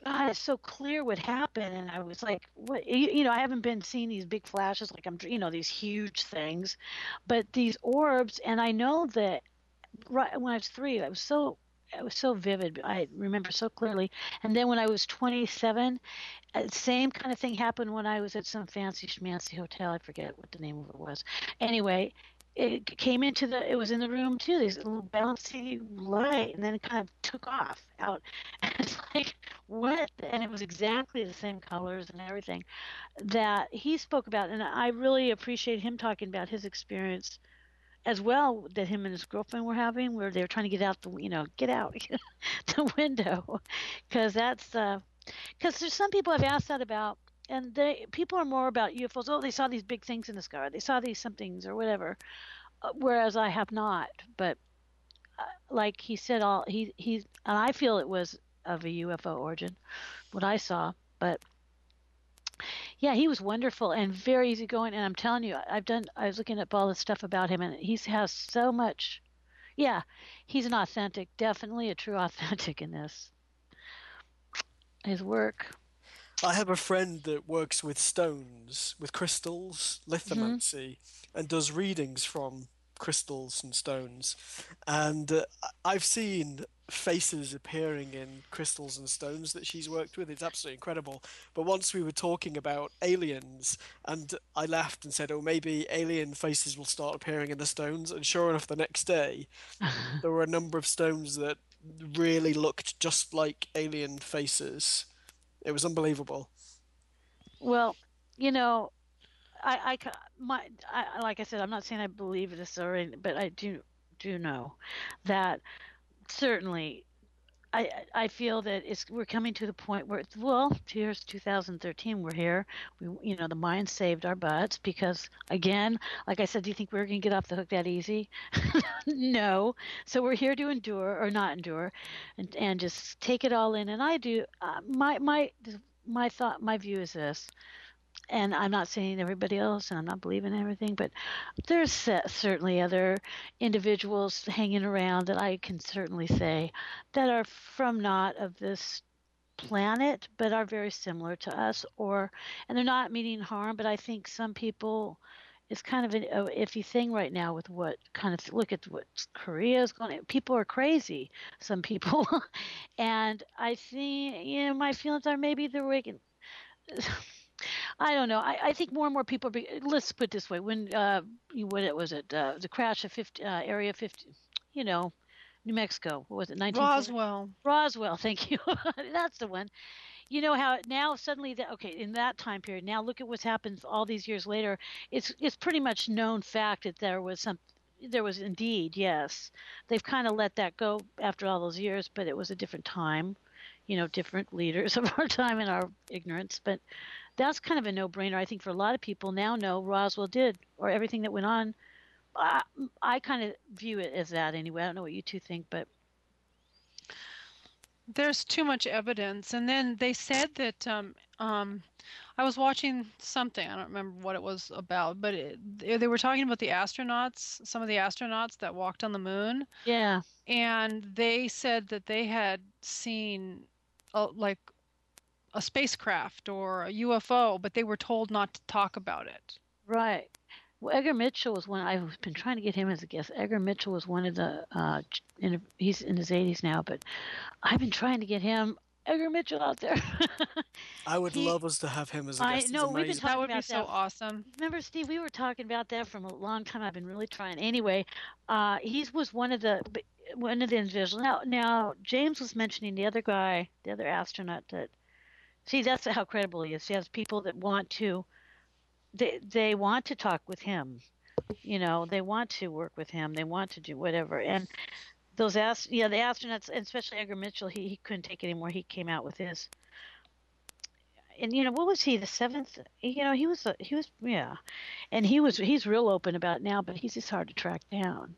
God, it's so clear what happened, and I was like, "What?" I haven't been seeing these big flashes, like these huge things, but these orbs, and I know that right when I was 3, it was so vivid. I remember so clearly. And then when I was 27, same kind of thing happened when I was at some fancy schmancy hotel. I forget what the name of it was. Anyway, it was in the room too, these little bouncy light, and then it kind of took off out. And it's like, what? And it was exactly the same colors and everything that he spoke about. And I really appreciate him talking about his experience as well, that him and his girlfriend were having, where they were trying to get out get out the window, because because there's some people I've asked that about, and people are more about UFOs. Oh, they saw these big things in the sky, they saw these somethings or whatever, whereas I have not. But like he said, and I feel it was of a UFO origin, what I saw, but. Yeah, he was wonderful and very easygoing. And I'm telling you, I was looking up all the stuff about him, and he has so much. Yeah, he's an authentic, definitely a true authentic in this. His work. I have a friend that works with stones, with crystals, lithomancy, and does readings from crystals and stones. And I've seen faces appearing in crystals and stones that she's worked with. It's absolutely incredible. But once we were talking about aliens, and I laughed and said, oh, maybe alien faces will start appearing in the stones. And sure enough, the next day, there were a number of stones that really looked just like alien faces. It was unbelievable. Well, like I said, I'm not saying I believe this or anything, but I do know that certainly I feel that we're coming to the point where here's 2013, we're here. The mind saved our butts because, again, like I said, do you think we're going to get off the hook that easy? No. So we're here to endure or not endure, and just take it all in. And I do. My view is this. And I'm not saying everybody else, and I'm not believing everything, but there's certainly other individuals hanging around that I can certainly say that are from not of this planet, but are very similar to us, and they're not meaning harm. But I think some people, it's kind of an iffy thing right now with look at what Korea is going. People are crazy, some people, and I think my feelings are maybe they're waking. I don't know. I think more and more people. Let's put it this way: when what was it? The crash of Area 50, New Mexico. What was it? Roswell. Thank you. That's the one. You know how now suddenly in that time period. Now look at what's happened all these years later. It's pretty much known fact that there was indeed, yes. They've kind of let that go after all those years, but it was a different time. Different leaders of our time and our ignorance, but that's kind of a no-brainer. I think for a lot of people now know Roswell did, or everything that went on. I kind of view it as that anyway. I don't know what you two think, but there's too much evidence. And then they said that I was watching something. I don't remember what it was about, but they were talking about the astronauts, some of the astronauts that walked on the moon. Yeah. And they said that they had seen like a spacecraft or a UFO, but they were told not to talk about it. Right. Well, Edgar Mitchell was one. I've been trying to get him as a guest. Edgar Mitchell was one of the. He's in his 80s now, but I've been trying to get him. Edgar Mitchell out there. I would love us to have him as a guest. I know, we've been talking that would about be so awesome. Remember, Steve, we were talking about that from a long time. I've been really trying. Anyway, he was one of the individuals. Now James was mentioning the other guy, the other astronaut. That's how credible he is. He has people that want to. They want to talk with him. They want to work with him. They want to do whatever. And those the astronauts, and especially Edgar Mitchell, he couldn't take it anymore. He came out with his. And what was he? The seventh? He was yeah, and he's real open about it now, but he's just hard to track down.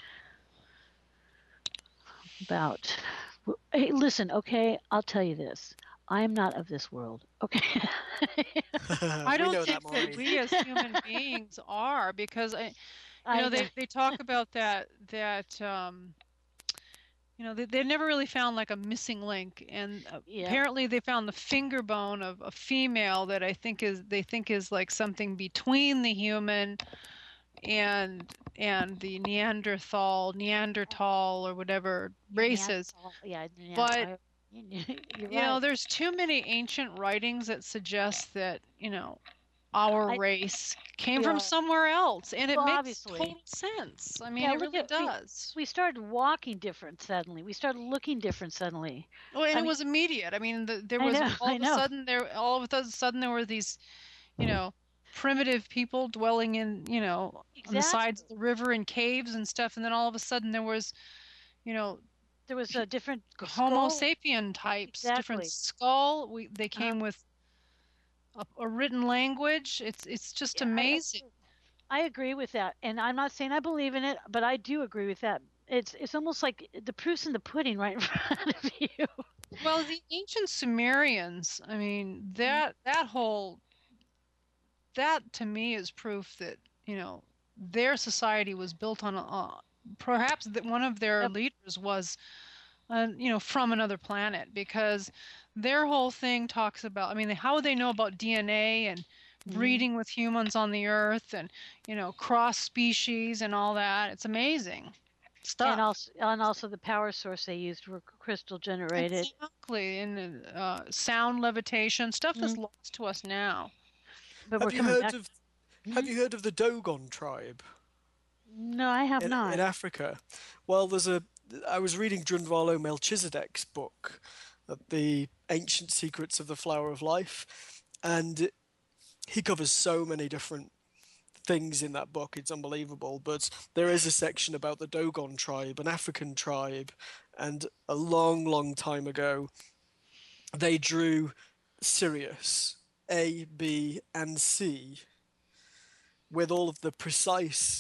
Hey, listen, okay, I'll tell you this. I am not of this world, okay? I don't think that we as human beings are, because they talk about that they never really found like a missing link, and Yeah. apparently they found the finger bone of a female that they think is like something between the human and the Neanderthal or whatever races. Yeah. But You're right. there's too many ancient writings that suggest that our race came from somewhere else, and it makes obviously total sense. I mean, it really does. We started walking different suddenly. We started looking different suddenly. Well, and it was immediate. I mean, there was all of a sudden there were these, primitive people dwelling in, on the sides of the river in caves and stuff, and then all of a sudden there was a different Homo sapien types, different skull. They came with a written language. It's just amazing. I agree with that, and I'm not saying I believe in it, but I do agree with that. It's almost like the proof's in the pudding right in front of you. Well, the ancient Sumerians, I mean, that to me is proof that their society was built on perhaps that one of their leaders was from another planet, because their whole thing talks about, I mean, how would they know about DNA and breeding with humans on the earth and cross species and all that? It's amazing stuff. And also the power source they used were crystal generated. Exactly. And sound levitation, stuff that's lost to us now. But have you heard of the Dogon tribe? No, I have not. In Africa. Well, I was reading Drunvalo Melchizedek's book, The Ancient Secrets of the Flower of Life, and he covers so many different things in that book. It's unbelievable. But there is a section about the Dogon tribe, an African tribe, and a long, long time ago, they drew Sirius, A, B, and C, with all of the precise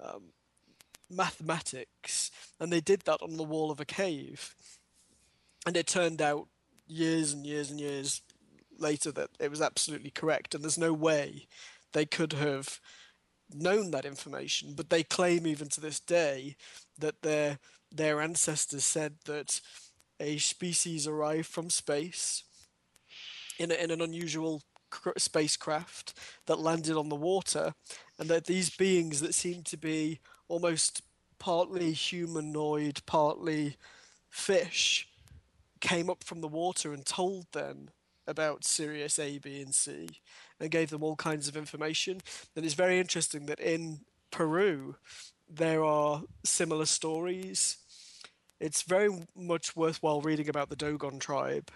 mathematics, and they did that on the wall of a cave. And it turned out years and years and years later that it was absolutely correct, and there's no way they could have known that information. But they claim even to this day that their ancestors said that a species arrived from space in an unusual spacecraft that landed on the water, and that these beings that seemed to be almost partly humanoid, partly fish, came up from the water and told them about Sirius A, B, and C, and gave them all kinds of information. And it's very interesting that in Peru there are similar stories. It's very much worthwhile reading about the Dogon tribe.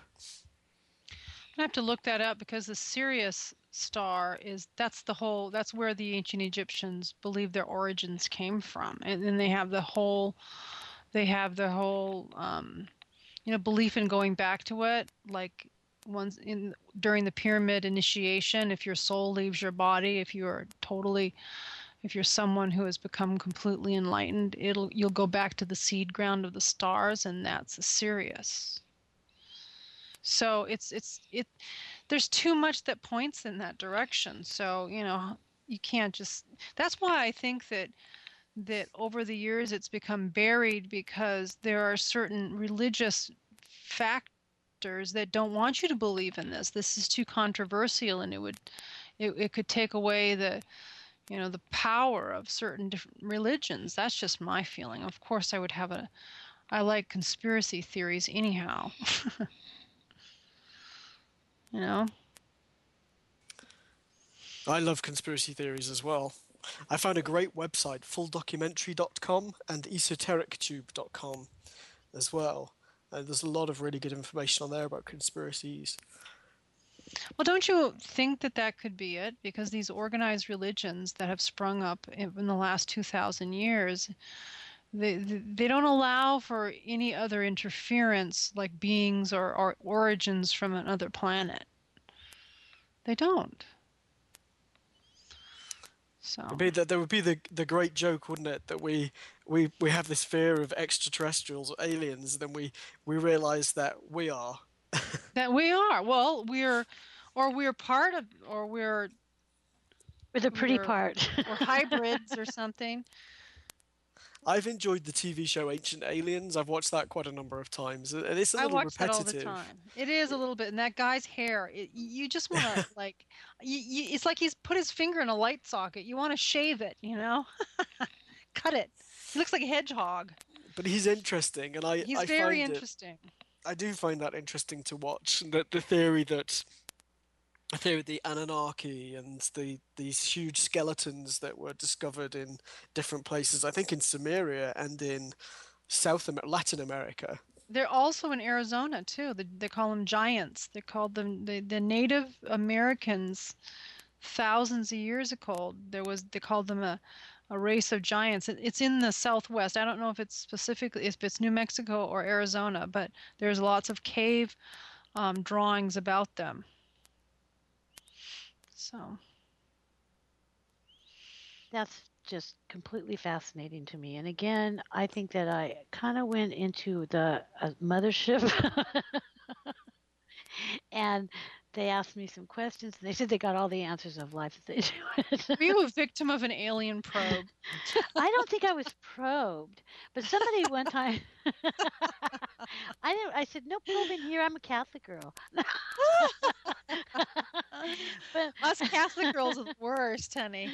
I have to look that up, because the Sirius star that's where the ancient Egyptians believe their origins came from, and then they have the whole belief in going back to it, like during the pyramid initiation. If your soul leaves your body, if you're someone who has become completely enlightened, you'll go back to the seed ground of the stars, and that's Sirius. So there's too much that points in that direction. So, you can't just, that's why I think that over the years it's become buried, because there are certain religious factors that don't want you to believe in this. This is too controversial, and it could take away the power of certain different religions. That's just my feeling. Of course, I like conspiracy theories anyhow. I love conspiracy theories as well. I found a great website, fulldocumentary.com and esoterictube.com as well. There's a lot of really good information on there about conspiracies. Well, don't you think that could be it? Because these organized religions that have sprung up in the last 2,000 years, they don't allow for any other interference, like beings or origins from another planet. They don't. So there would be the great joke, wouldn't it, that we have this fear of extraterrestrials or aliens, then we realize that we are. That we are. Well, we're part of, or we're the pretty part. Or hybrids or something. I've enjoyed the TV show Ancient Aliens. I've watched that quite a number of times, and it's a I little watch that all the repetitive. time. It is a little bit, and that guy's hair, you just want to like, it's like he's put his finger in a light socket. You want to shave it, cut it. He looks like a hedgehog. But he's interesting, and He's very interesting. I do find that interesting to watch. The theory that the Anunnaki and these huge skeletons that were discovered in different places, I think in Samaria and in Latin America. They're also in Arizona too. They call them giants. They called them the Native Americans thousands of years ago. They called them a race of giants. It's in the Southwest. I don't know if it's New Mexico or Arizona, but there's lots of cave drawings about them. So that's just completely fascinating to me. And again, I think that I kind of went into the mothership and they asked me some questions and they said they got all the answers of life that they do. Were you a victim of an alien probe? I don't think I was probed, but somebody one time I said, no probing here, I'm a Catholic girl. But us Catholic girls are the worst, honey.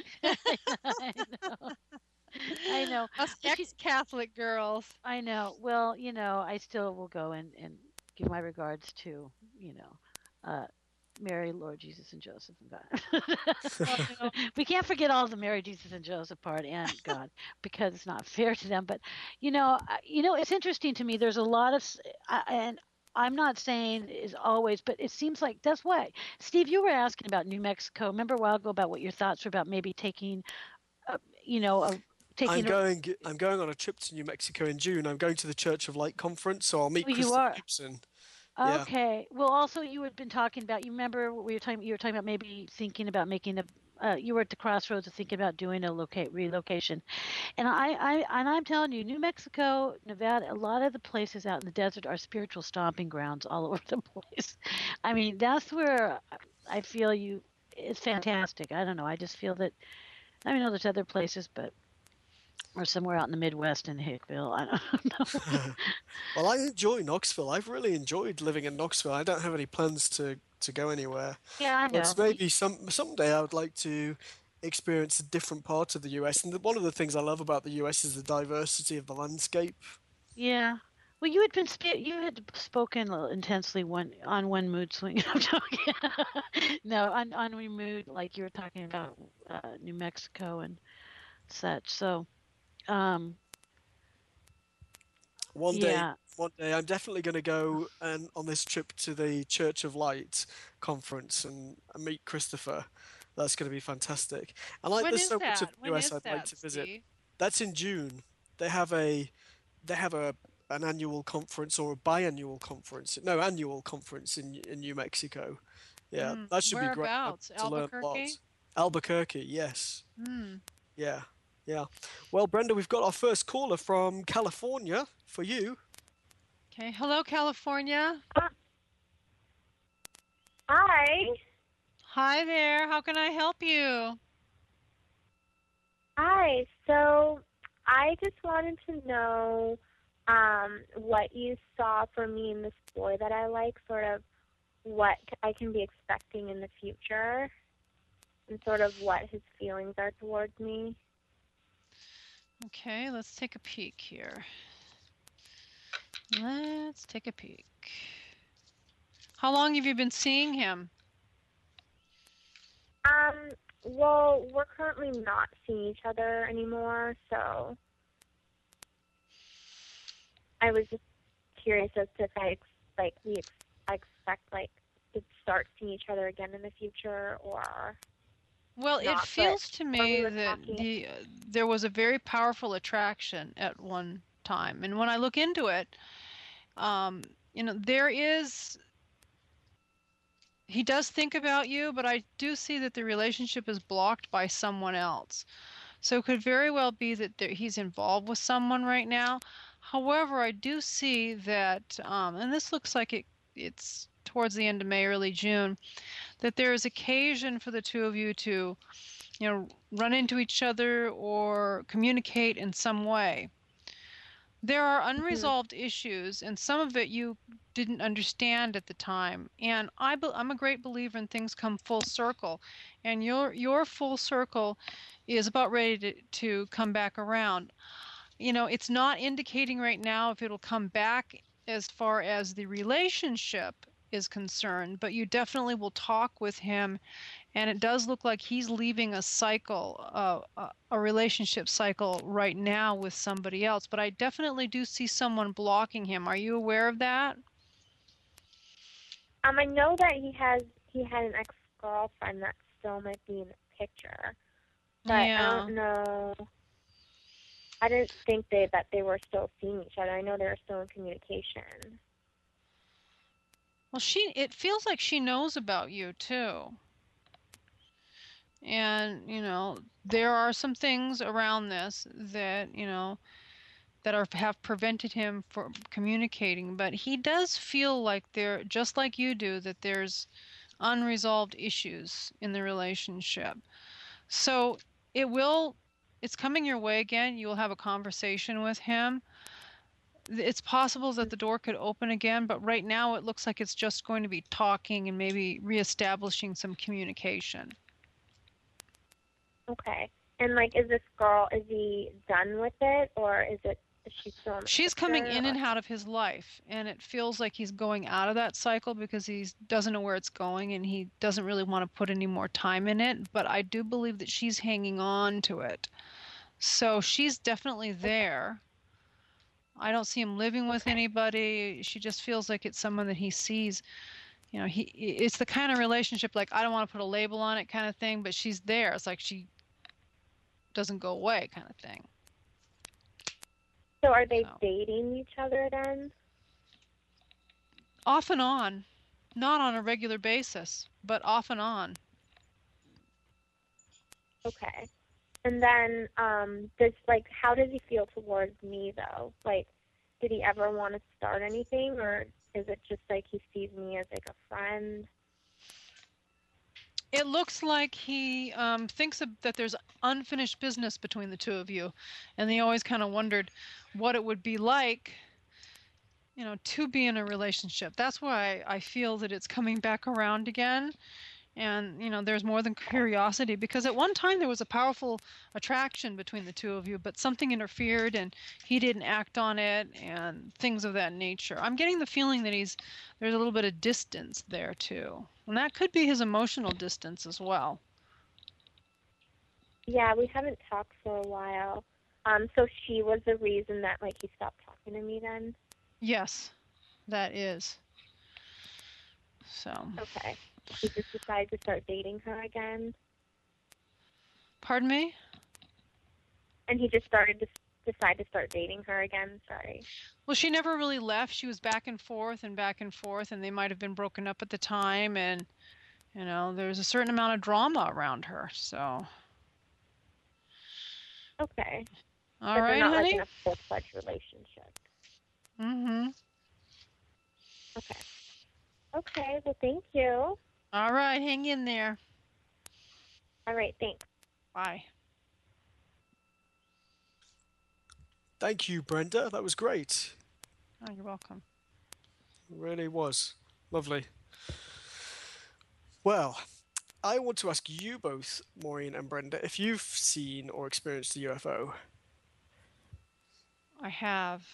I know. Us ex-Catholic girls. I know. Well, I still will go and give my regards to, Mary, Lord Jesus, and Joseph and God. Well, we can't forget all the Mary, Jesus, and Joseph part and God because it's not fair to them. But, it's interesting to me. There's a lot of, and I'm not saying is always, but it seems like that's why. Steve, you were asking about New Mexico. Remember a while ago about what your thoughts were about maybe taking, I'm going on a trip to New Mexico in June. I'm going to the Church of Light conference, so I'll meet Christopher Gibson. Yeah. Okay. Well, also you had been talking about. You remember what you were talking about maybe thinking about making you were at the crossroads of thinking about doing a relocation, and I'm telling you, New Mexico, Nevada, a lot of the places out in the desert are spiritual stomping grounds all over the place. I mean, that's where I feel it's fantastic. I don't know. I just feel that. I know there's other places, but. Or somewhere out in the Midwest in Hickville. I don't know. Well, I enjoy Knoxville. I've really enjoyed living in Knoxville. I don't have any plans to go anywhere. Yeah, I know. But maybe someday I would like to experience a different part of the US. And one of the things I love about the US is the diversity of the landscape. Yeah. Well, you had spoken intensely on one mood swing. I'm talking. No, on one mood, like you were talking about New Mexico and such. So. One day I'm definitely going to go on this trip to the Church of Light conference and meet Christopher. That's going to be fantastic. And there's so much of the US I'd like to visit. Steve? That's in June. They have an annual conference or a biannual conference. No, annual conference in New Mexico. Yeah, that should be great. Whereabouts? Albuquerque? Albuquerque, yes. Hmm. Yeah. Yeah. Well, Brenda, we've got our first caller from California for you. Okay. Hello, California. Hi. Hi there. How can I help you? Hi. So I just wanted to know what you saw for me in this boy that I like, sort of what I can be expecting in the future, and sort of what his feelings are towards me. Okay, let's take a peek here. Let's take a peek. How long have you been seeing him? Well, we're currently not seeing each other anymore, so I was just curious as to if I expect to start seeing each other again in the future, or. Well, it feels to me that there was a very powerful attraction at one time. And when I look into it, he does think about you, but I do see that the relationship is blocked by someone else. So it could very well be that he's involved with someone right now. However, I do see that, and this looks like it's towards the end of May, early June, that there is occasion for the two of you to run into each other or communicate in some way. There are unresolved issues, and some of it you didn't understand at the time. And I'm a great believer in things come full circle, and your full circle is about ready to come back around. It's not indicating right now if it'll come back as far as the relationship is concerned, but you definitely will talk with him, and it does look like he's leaving a cycle, a relationship cycle right now with somebody else. But I definitely do see someone blocking him. Are you aware of that? I know that he had an ex-girlfriend that still might be in the picture, but I don't know. I didn't think that they were still seeing each other. I know they were still in communication. Well, it feels like she knows about you too. And, there are some things around this that, that have prevented him from communicating, but he does feel like just like you do, that there's unresolved issues in the relationship. So it's coming your way again. You'll have a conversation with him. It's possible that the door could open again, but right now it looks like it's just going to be talking and maybe reestablishing some communication. Okay. And is he done with it, or is she still in the She's picture, coming in and out of his life, and it feels like he's going out of that cycle because he doesn't know where it's going, and he doesn't really want to put any more time in it. But I do believe that she's hanging on to it. So she's definitely there. I don't see him living with anybody. She just feels like it's someone that he sees. It's the kind of relationship, like, I don't want to put a label on it kind of thing, but she's there. It's like she doesn't go away kind of thing. So are they dating each other then? Off and on. Not on a regular basis, but off and on. Okay. And then how does he feel towards me though? Did he ever want to start anything, or is it just he sees me as a friend? It looks like he thinks that there's unfinished business between the two of you, and he always kind of wondered what it would be like, to be in a relationship. That's why I feel that it's coming back around again. And, there's more than curiosity, because at one time there was a powerful attraction between the two of you, but something interfered and he didn't act on it and things of that nature. I'm getting the feeling that there's a little bit of distance there too. And that could be his emotional distance as well. Yeah, we haven't talked for a while. So she was the reason that he stopped talking to me then? Yes, that is. So. Okay. He just decided to start dating her again? Pardon me? And he just decided to start dating her again? Sorry. Well, she never really left. She was back and forth, and they might have been broken up at the time, and, there's a certain amount of drama around her, so. Okay. All right, they're not honey? in a full-fledged relationship. Mm-hmm. Okay. Okay, well, thank you. All right, hang in there. All right, thanks. Bye. Thank you, Brenda. That was great. Oh, you're welcome. It really was. Lovely. Well, I want to ask you both, Maureen and Brenda, if you've seen or experienced a UFO. I have.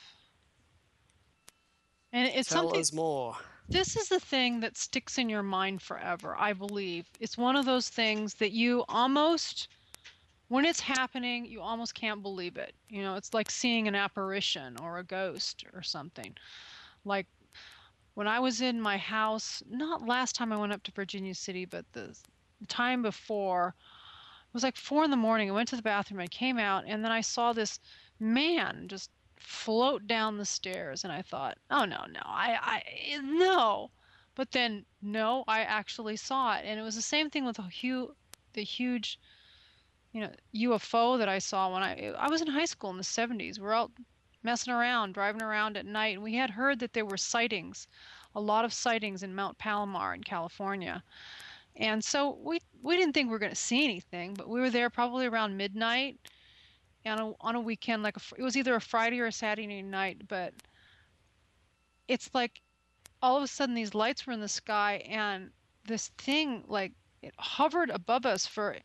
And it's Tell something. us more. This is the thing that sticks in your mind forever, I believe. It's one of those things that you almost, when it's happening, you almost can't believe it. It's like seeing an apparition or a ghost or something. Like when I was in my house, not last time I went up to Virginia City, but the time before, it was like 4 a.m. I went to the bathroom, I came out, and then I saw this man just float down the stairs, and I thought, oh no, no. But then no, I actually saw it, and it was the same thing with the huge UFO that I saw when I was in high school in the 70s. We're out messing around, driving around at night, and we had heard that there were sightings, a lot of sightings in Mount Palomar in California. And so we didn't think we were going to see anything, but we were there probably around midnight on a weekend, like it was either a Friday or a Saturday night, but it's like all of a sudden these lights were in the sky and this thing like it hovered above us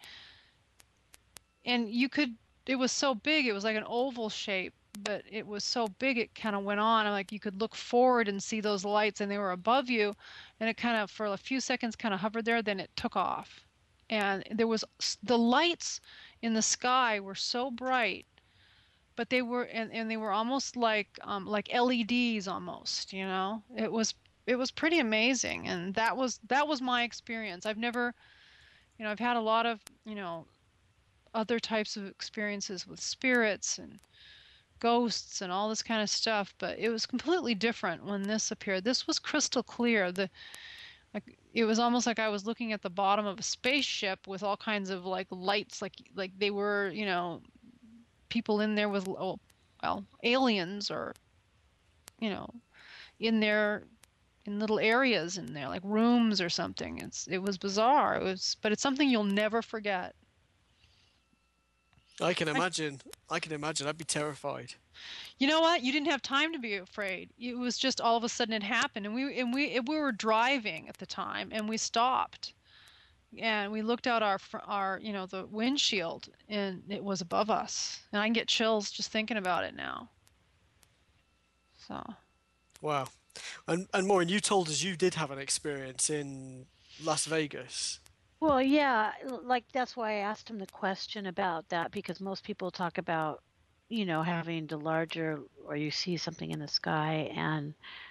and it was so big, it was like an oval shape, but it was so big it kind of went on, and like you could look forward and see those lights and they were above you, and it kind of for a few seconds kind of hovered there, then it took off. And there was the lights in the sky were so bright, but they were and they were almost like LEDs almost, you know. It was pretty amazing, and that was my experience. I've never, I've had a lot of, other types of experiences with spirits and ghosts and all this kind of stuff, but it was completely different when this appeared. This was crystal clear. It was almost like I was looking at the bottom of a spaceship with all kinds of like lights, like they were, people in there with, aliens or, in there in little areas in there, like rooms or something. It was bizarre. But it's something you'll never forget. I can imagine. I'd be terrified. You know what? You didn't have time to be afraid. It was just all of a sudden it happened, and we were driving at the time, and we stopped, and we looked out our the windshield, and it was above us, and I can get chills just thinking about it now. So. Wow, and Maureen, you told us you did have an experience in Las Vegas. Well, yeah, like that's why I asked him the question about that, because most people talk about, having the larger, or you see something in the sky and,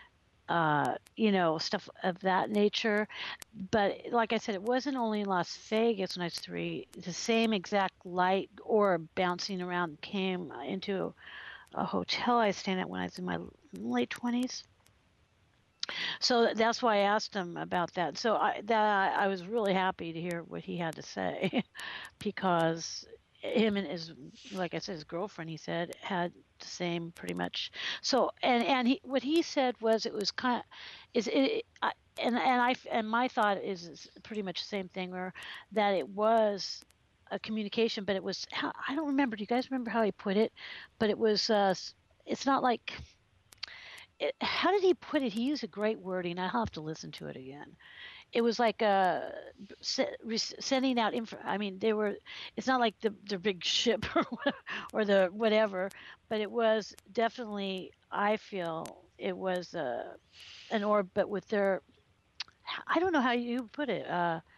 stuff of that nature. But like I said, it wasn't only in Las Vegas when I was 3. The same exact light orb bouncing around came into a hotel I stayed at when I was in my late 20s. So that's why I asked him about that. So I was really happy to hear what he had to say, because him and like I said, his girlfriend, he said, had the same pretty much. So and what he said was, it was kind of and my thought is pretty much the same thing, or that it was a communication, but it was, I don't remember. Do you guys remember how he put it? But it was it's not like. How did he put it? He used a great wording. I'll have to listen to it again. It was like sending out info. I mean, it's not like the big ship or the whatever, but it was definitely, I feel it was an orb, but with their, I don't know how you put it.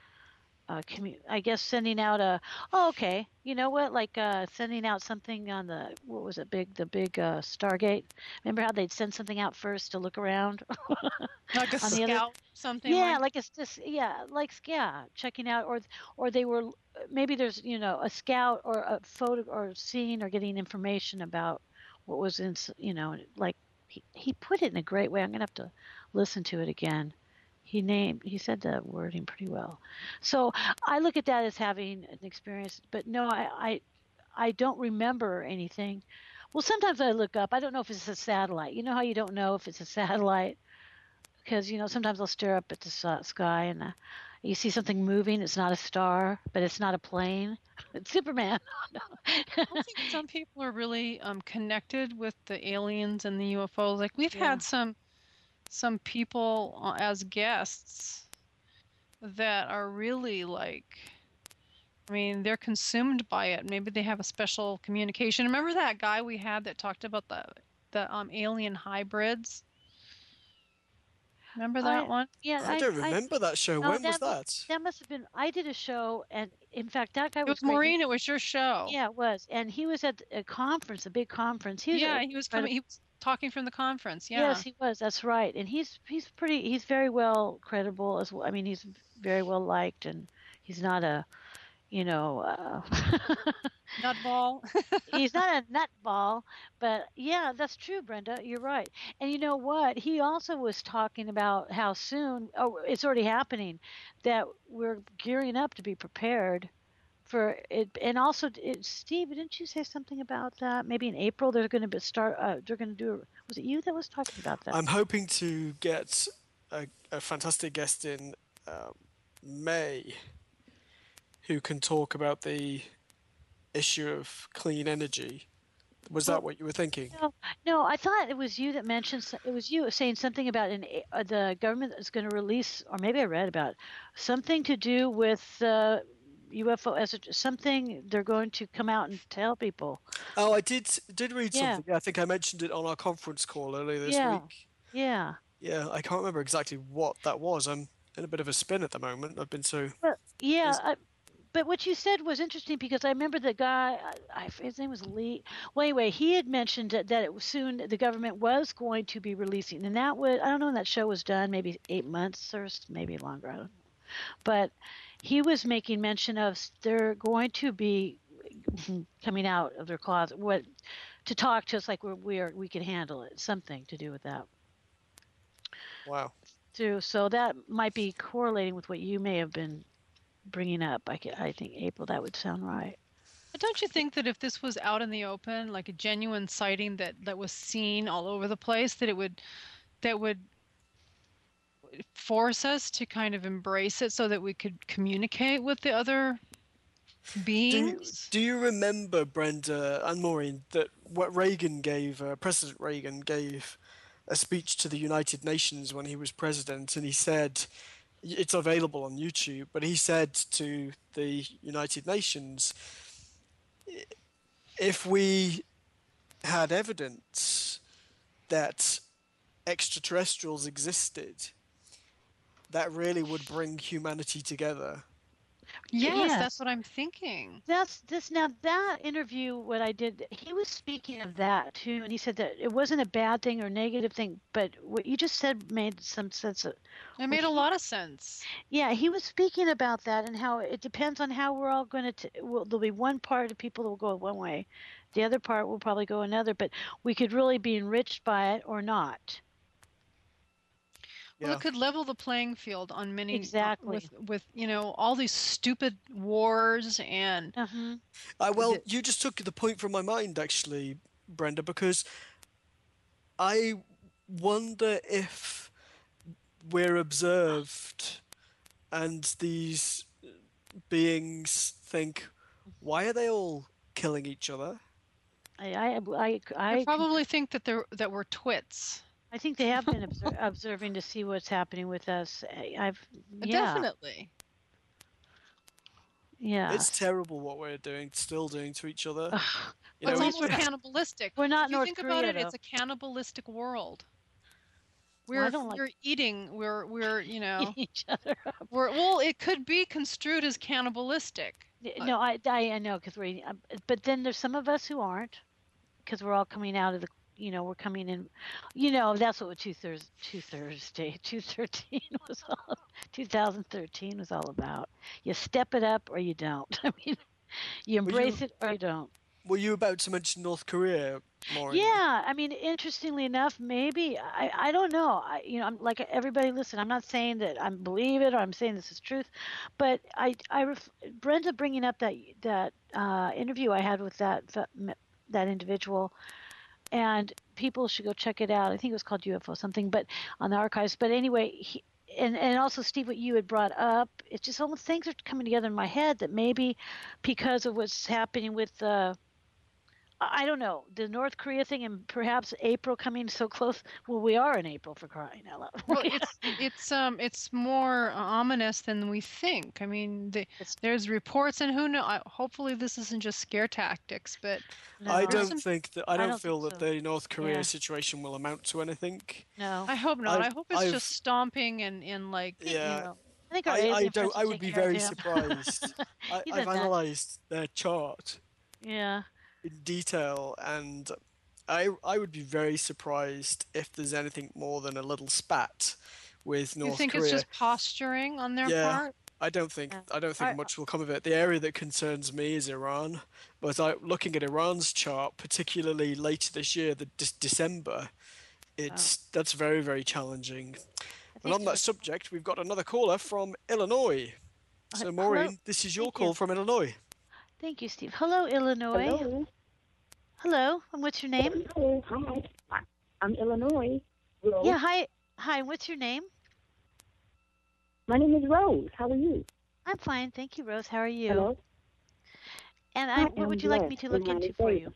I guess sending out okay, you know what, like sending out something on what was it, the big Stargate. Remember how they'd send something out first to look around? Like a scout, something. Yeah, like it's just, checking out, or they were, maybe there's, a scout or a photo or scene or getting information about what was in, like he put it in a great way. I'm going to have to listen to it again. He said the wording pretty well. So I look at that as having an experience, but no, I don't remember anything. Well, sometimes I look up. I don't know if it's a satellite. You know how you don't know if it's a satellite? Because, sometimes I'll stare up at the sky and you see something moving. It's not a star, but it's not a plane. It's Superman. I think some people are really connected with the aliens and the UFOs. Like we've had some people as guests that are really like, I mean, they're consumed by it. Maybe they have a special communication. Remember that guy we had that talked about the alien hybrids? Remember that one? Yeah, I don't remember that show. When was that? That must have been. I did a show, and in fact, that guy was. It was Maureen. It was your show. Yeah, it was, and he was at a conference, a big conference. He was coming. He was talking from the conference. Yeah. Yes, he was. That's right, and he's very well credible as well. I mean, he's very well liked, and he's not a, nutball. He's not a nutball, but yeah, that's true, Brenda. You're right. And you know what? He also was talking about how soon, it's already happening, that we're gearing up to be prepared for it. And also, Steve, didn't you say something about that? Maybe in April they're going to they're going to do. Was it you that was talking about that? I'm hoping to get a fantastic guest in May, who can talk about the issue of clean energy. Was that what you were thinking? No, I thought it was you that mentioned, it was you saying something about the government is going to release, or maybe I read about something to do with UFO, something they're going to come out and tell people. Oh, I did read something. Yeah, I think I mentioned it on our conference call earlier this week. Yeah. Yeah, I can't remember exactly what that was. I'm in a bit of a spin at the moment. I've been so... But what you said was interesting because I remember the guy, his name was Lee. Well, anyway, he had mentioned that it was soon the government was going to be releasing, and that was, I don't know when that show was done, maybe 8 months or maybe longer, I don't know. But he was making mention of they're going to be coming out of their closet, to talk to us like we can handle it, something to do with that. Wow. So that might be correlating with what you may have been bringing up. I think, April, that would sound right. But don't you think that if this was out in the open, like a genuine sighting that was seen all over the place, that would force us to kind of embrace it so that we could communicate with the other beings? Do you remember, Brenda and Maureen, that what President Reagan gave a speech to the United Nations when he was president, and he said, it's available on YouTube, but he said to the United Nations, if we had evidence that extraterrestrials existed, that really would bring humanity together. Yes, that's what I'm thinking. Now that interview, what I did, he was speaking of that too, and he said that it wasn't a bad thing or negative thing, but what you just said made some sense. It made a lot of sense. Yeah, he was speaking about that and how it depends on how we're all going to. There'll be one part of people that will go one way, the other part will probably go another, but we could really be enriched by it or not. Well, it could level the playing field on many, exactly, with all these stupid wars and. Well, you just took the point from my mind, actually, Brenda, because I wonder if we're observed, and these beings think, why are they all killing each other? I probably think that we're twits. I think they have been observing to see what's happening with us. Definitely. Yeah. It's terrible what we're still doing to each other. It's almost cannibalistic. We're not If North you think Korea, about it, though. it's a cannibalistic world. We're eating. We're eating each other up. It could be construed as cannibalistic. No, I know because we're eating. But then there's some of us who aren't, because we're all coming out of the. We're coming in. That's what 2013 was all. 2013 was all about. You step it up or you don't. I mean, you embrace it or you don't. Were you about to mention North Korea, Maureen? Yeah, I mean, interestingly enough, maybe I don't know. I'm like everybody. Listen, I'm not saying that I believe it or I'm saying this is truth, but Brenda bringing up that interview I had with that individual, and people should go check it out. I think it was called UFO something, but on the archives. But anyway, and also Steve, what you had brought up, it's just all the things are coming together in my head that maybe because of what's happening with I don't know, the North Korea thing, and perhaps April coming so close. Well, we are in April, for crying out loud. Well, it's more ominous than we think. I mean, there's reports, and who knows? Hopefully, this isn't just scare tactics. But no, I don't feel that so. the North Korea situation will amount to anything. No, I hope not. I hope it's just stomping and like. Yeah. I think I would be very surprised. I've analysed their chart. Yeah. In detail, and I would be very surprised if there's anything more than a little spat with North Korea. You think it's just posturing on their part? I don't think much will come of it. The area that concerns me is Iran, but looking at Iran's chart, particularly later this year, December, that's very, very challenging. And on that subject, we've got another caller from Illinois. So Maureen, this is your call from Illinois. Thank you, Steve. Hello, Illinois. Hello. And what's your name? Hello. Hi. I'm Illinois. Hello. Yeah. Hi. What's your name? My name is Rose. How are you? I'm fine, thank you, Rose. How are you? Hello. And what would you like me to look into for you?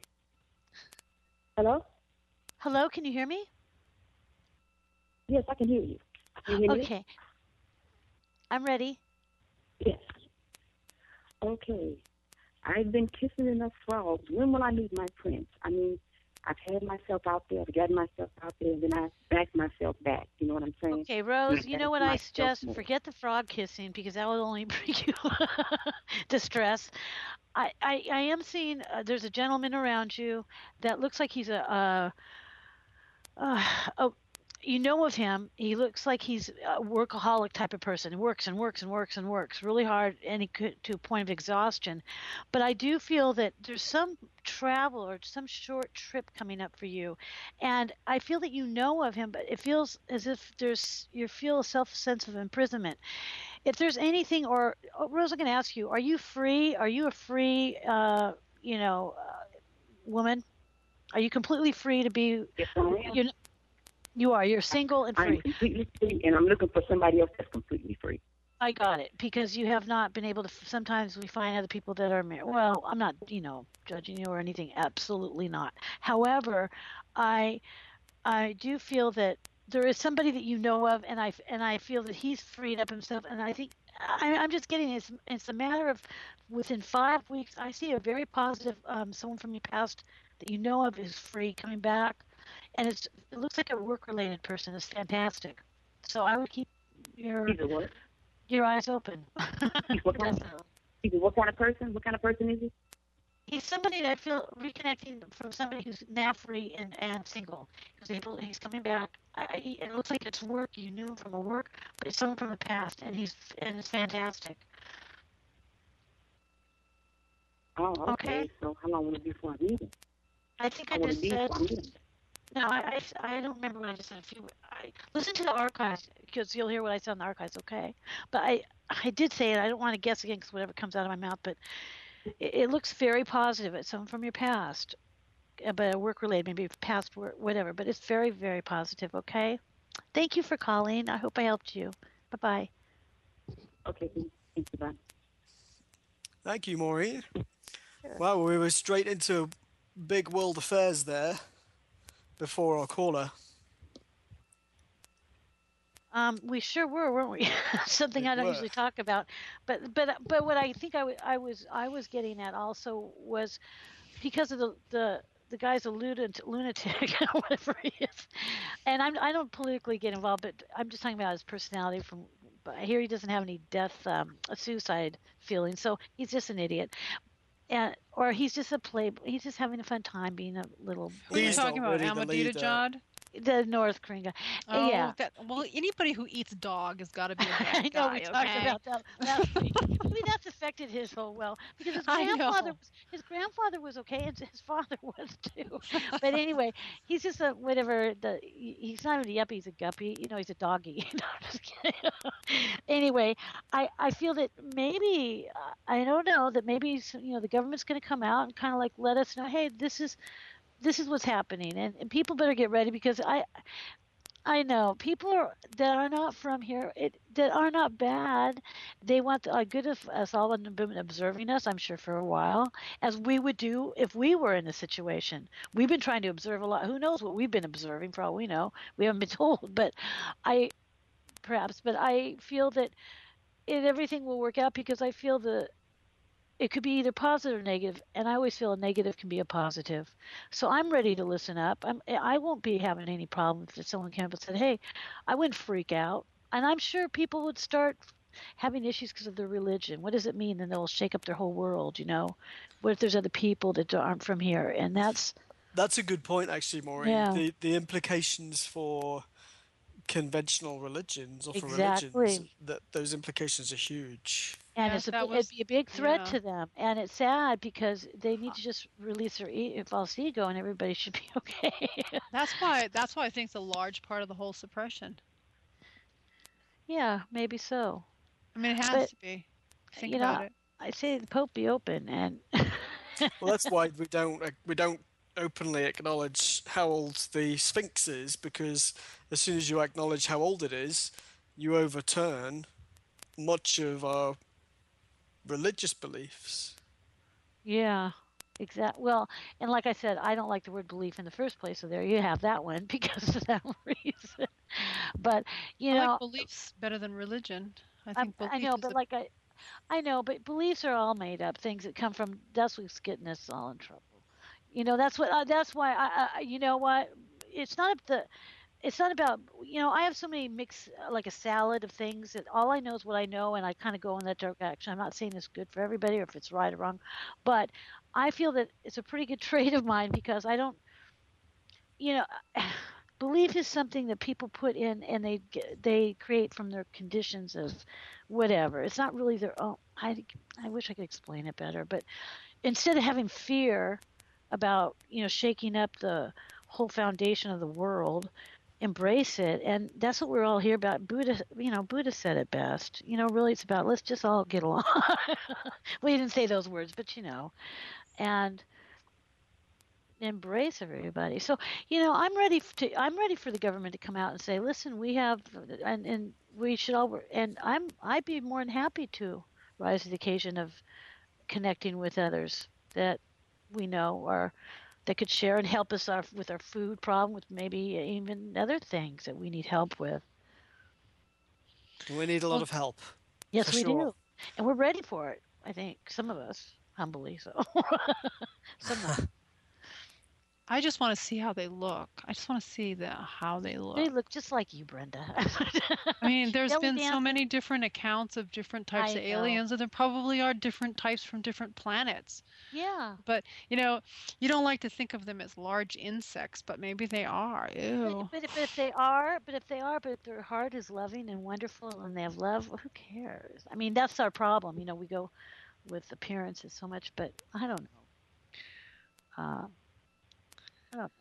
Hello? Hello, can you hear me? Yes, I can hear you. Can you hear me? Okay. I'm ready. Yes. Okay. I've been kissing enough frogs. When will I meet my prince? I mean, I've had myself out there, I've gotten myself out there, and then I backed myself back. You know what I'm saying? Okay, Rose, you know what I suggest? more. Forget the frog kissing because that will only bring you distress. I am seeing there's a gentleman around you that looks like he's you know of him. He looks like he's a workaholic type of person. He works and works and works and works really hard, and he could to a point of exhaustion. But I do feel that there's some travel or some short trip coming up for you, and I feel that you know of him, but it feels as if you feel a sense of imprisonment. If there's anything, Rose, I'm going to ask you: are you free? Are you a free, woman? Are you completely free to be? Yes, I am. You are. You're single and free. I'm completely free, and I'm looking for somebody else that's completely free. I got it, because you have not been able to. Sometimes we find other people that are married. Well, I'm not, judging you or anything. Absolutely not. However, I do feel that there is somebody that you know of, and I feel that he's freed up himself, and I think I'm just getting it's a matter of within 5 weeks. I see a very positive someone from your past that you know of is free coming back. And it looks like a work-related person. It's fantastic. So I would keep your eyes open. What kind of person? What kind of person is he? He's somebody that I feel reconnecting from somebody who's now free and single. He's coming back. It looks like it's work. You knew him from a work, but it's someone from the past, and it's fantastic. Oh, okay. So how long will it be before I meet him? I think I just said. No, I don't remember what I just said. Listen to the archives, because you'll hear what I said in the archives, okay? But I did say it. I don't want to guess again because whatever comes out of my mouth, but it looks very positive. It's someone from your past, but work-related, maybe past work, whatever. But it's very, very positive, okay? Thank you for calling. I hope I helped you. Bye-bye. Okay, thank you, bye. Thank you, Maureen. Sure. Wow, we were straight into big world affairs there. Before our caller. We sure were, weren't we? Something I don't usually talk about, but what I think I was getting at also was because of the guy's a lunatic, whatever he is, and I don't politically get involved, but I'm just talking about his personality. But I hear he doesn't have any suicide feelings, so he's just an idiot. Or he's just he's just having a fun time being a little. Who are you talking about? Ahmadinejad? The North Korean guy. Oh, yeah. Well, anybody who eats dog has got to be a bad guy. I know we talked about that last week. I mean, that's affected his whole because his grandfather was okay, and his father was too. But anyway, he's just a whatever. He's not even a yuppie. He's a guppy. He's a doggy. Just kidding. Anyway, I feel that maybe I don't know that maybe the government's going to come out and kind of like let us know, hey, this is what's happening, and people better get ready, because I know people that are not from here, that are not bad. They want the good of us all and been observing us, I'm sure, for a while, as we would do if we were in a situation. We've been trying to observe a lot. Who knows what we've been observing? For all we know, we haven't been told. But I feel that everything will work out, because I feel that it could be either positive or negative, and I always feel a negative can be a positive. So I'm ready to listen up. I won't be having any problem if someone came up and said, hey, I wouldn't freak out. And I'm sure people would start having issues because of their religion. What does it mean? Then they'll shake up their whole world, What if there's other people that aren't from here? And that's a good point, actually, Maureen. Yeah. The implications for conventional religions or for religions, those implications are huge. And it'd be a big threat to them. And it's sad, because they need to just release their false ego, and everybody should be okay. That's why I think it's a large part of the whole suppression. Yeah, maybe so. I mean, it has to be. Think about it. I say the Pope be open, and well, that's why we don't openly acknowledge how old the Sphinx is, because as soon as you acknowledge how old it is, you overturn much of our religious beliefs. Yeah, exact. Well, and like I said, I don't like the word belief in the first place, so there you have that one because of that reason. But you I like know, beliefs better than religion. I I, think I belief know, is but a like I know, but beliefs are all made up things that come from. That's what's getting us all in trouble. That's what. That's why you know what? It's not the. It's not about. I have so many mix, like a salad of things that all I know is what I know, and I kind of go in that direction. I'm not saying it's good for everybody or if it's right or wrong, but I feel that it's a pretty good trait of mine because I don't. You know, belief is something that people put in and they create from their conditions of whatever. It's not really their own. I wish I could explain it better, but instead of having fear about shaking up the whole foundation of the world, embrace it. And that's what we're all here about. Buddha said it best. Really it's about let's just all get along. Well, he didn't say those words, but and embrace everybody. So I'm ready for the government to come out and say, listen, we have and we should all and I'd be more than happy to rise to the occasion of connecting with others that we know or that could share and help us with our food problem, with maybe even other things that we need help with. We need a lot well, of help, for Yes, we sure. do. And we're ready for it. I think some of us, humbly so. Some not. I just want to see how they look. I just want to see how they They look. look just like you, Brenda. I mean, there's Belly been so dancing. many different accounts of different types I of know. aliens, and there probably are different types from different planets. Yeah. But, you don't like to think of them as large insects, but maybe they are. But Ew. but if their heart is loving and wonderful and they have love, well, who cares? I mean, that's our problem. We go with appearances so much, but I don't know. I don't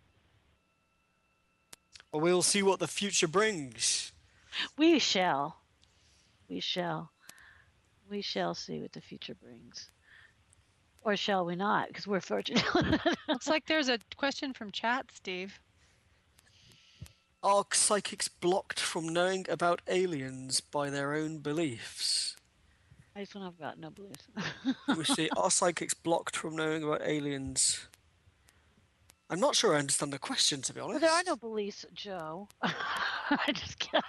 Well, we'll see what the future brings. We shall. We shall. We shall see what the future brings. Or shall we not? Because we're fortunate. Looks like there's a question from chat, Steve. Are psychics blocked from knowing about aliens by their own beliefs? I just want to have about no beliefs. Let me see. Are psychics blocked from knowing about aliens? I'm not sure I understand the question, to be honest. Well, there are no beliefs, Joe. I just can't.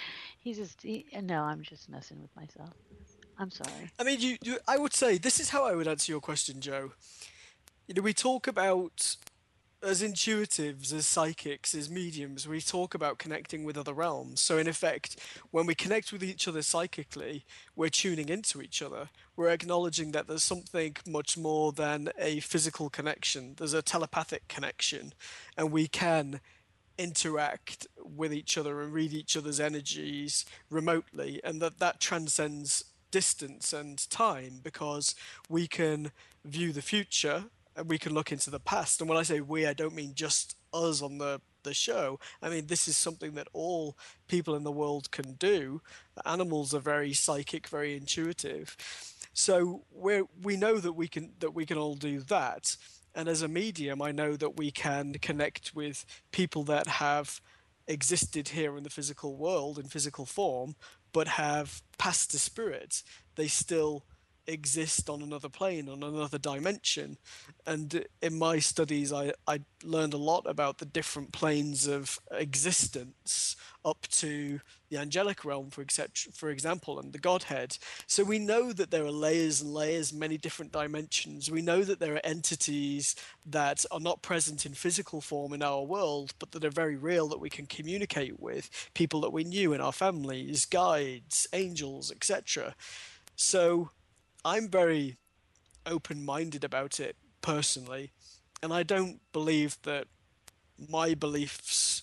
No, I'm just messing with myself. I'm sorry. I mean, I would say this is how I would answer your question, Joe. We talk about, as intuitives, as psychics, as mediums, we talk about connecting with other realms. So in effect, when we connect with each other psychically, we're tuning into each other. We're acknowledging that there's something much more than a physical connection. There's a telepathic connection, and we can interact with each other and read each other's energies remotely, and that transcends distance and time because we can view the future and we can look into the past. And when I say we, I don't mean just us on the show. I mean, this is something that all people in the world can do. Animals are very psychic, very intuitive. So we know that we can all do that. And as a medium, I know that we can connect with people that have existed here in the physical world in physical form, but have passed to spirit. They still exist on another plane, on another dimension. And in my studies, I learned a lot about the different planes of existence up to the angelic realm, for example, and the Godhead. So we know that there are layers and layers, many different dimensions. We know that there are entities that are not present in physical form in our world, but that are very real, that we can communicate with, people that we knew in our families, guides, angels, etc. So I'm very open-minded about it personally, and I don't believe that my beliefs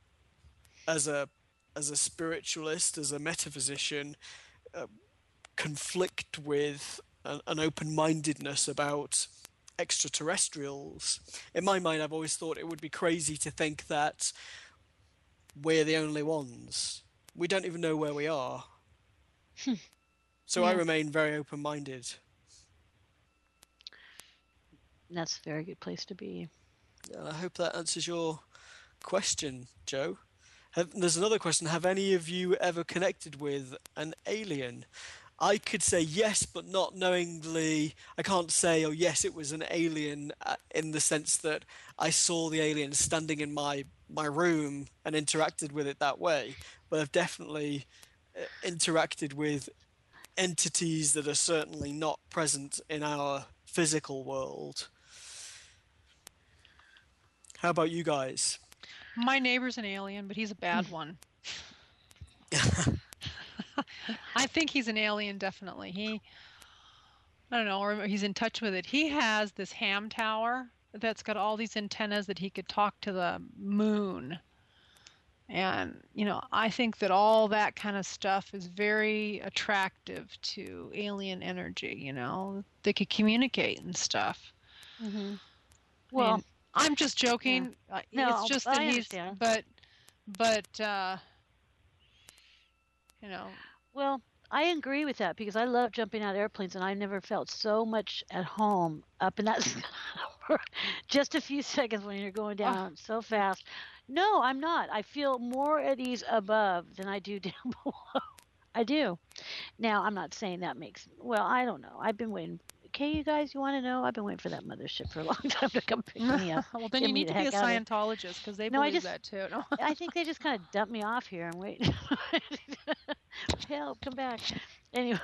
as a spiritualist, as a metaphysician, conflict with an open-mindedness about extraterrestrials. In my mind, I've always thought it would be crazy to think that we're the only ones. We don't even know where we are. So I Yeah. remain very open-minded. That's a very good place to be. I hope that answers your question, Joe. There's another question. Have any of you ever connected with an alien? I could say yes, but not knowingly. I can't say, oh yes, it was an alien in the sense that I saw the alien standing in my room and interacted with it that way. But I've definitely interacted with entities that are certainly not present in our physical world. How about you guys? My neighbor's an alien, but he's a bad one. I think he's an alien, definitely. I don't know, or he's in touch with it. He has this ham tower that's got all these antennas that he could talk to the moon. And, I think that all that kind of stuff is very attractive to alien energy, They could communicate and stuff. Mm-hmm. Well, and I'm just joking. Yeah. No, it's just that he's, but, Well, I agree with that because I love jumping out of airplanes, and I never felt so much at home up in that for just a few seconds when you're going down so fast. No, I'm not. I feel more at ease above than I do down below. I do. Now, I'm not saying that I don't know. I've been waiting. Okay, you guys, you want to know? I've been waiting for that mothership for a long time to come pick me up. Well, then you need to be a Scientologist because they believe that too. No. I think they just kind of dumped me off here and wait. Help, come back. Anyway,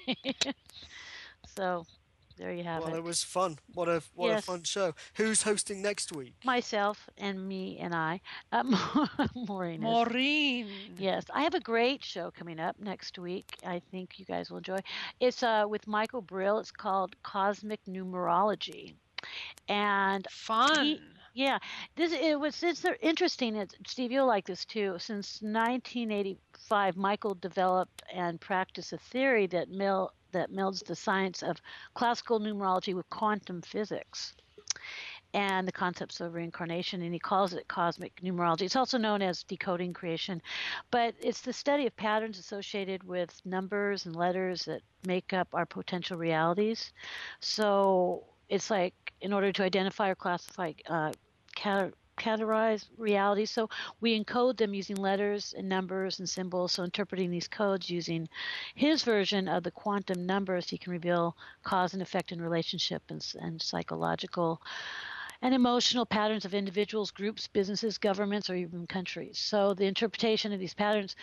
so there you have it. Well, it was fun. What a fun show. Who's hosting next week? Myself and me and I. Maureen. Maureen. Yes, I have a great show coming up next week. I think you guys will enjoy. It's with Michael Brill. It's called Cosmic Numerology, and fun. It's interesting. Steve, you'll like this too. Since 1985, Michael developed and practiced a theory that melds the science of classical numerology with quantum physics and the concepts of reincarnation, and he calls it cosmic numerology. It's also known as decoding creation, but it's the study of patterns associated with numbers and letters that make up our potential realities. So it's like in order to identify or classify, categorize reality. So we encode them using letters and numbers and symbols. So interpreting these codes using his version of the quantum numbers, he can reveal cause and effect in relationship and psychological and emotional patterns of individuals, groups, businesses, governments, or even countries. So the interpretation of these patterns,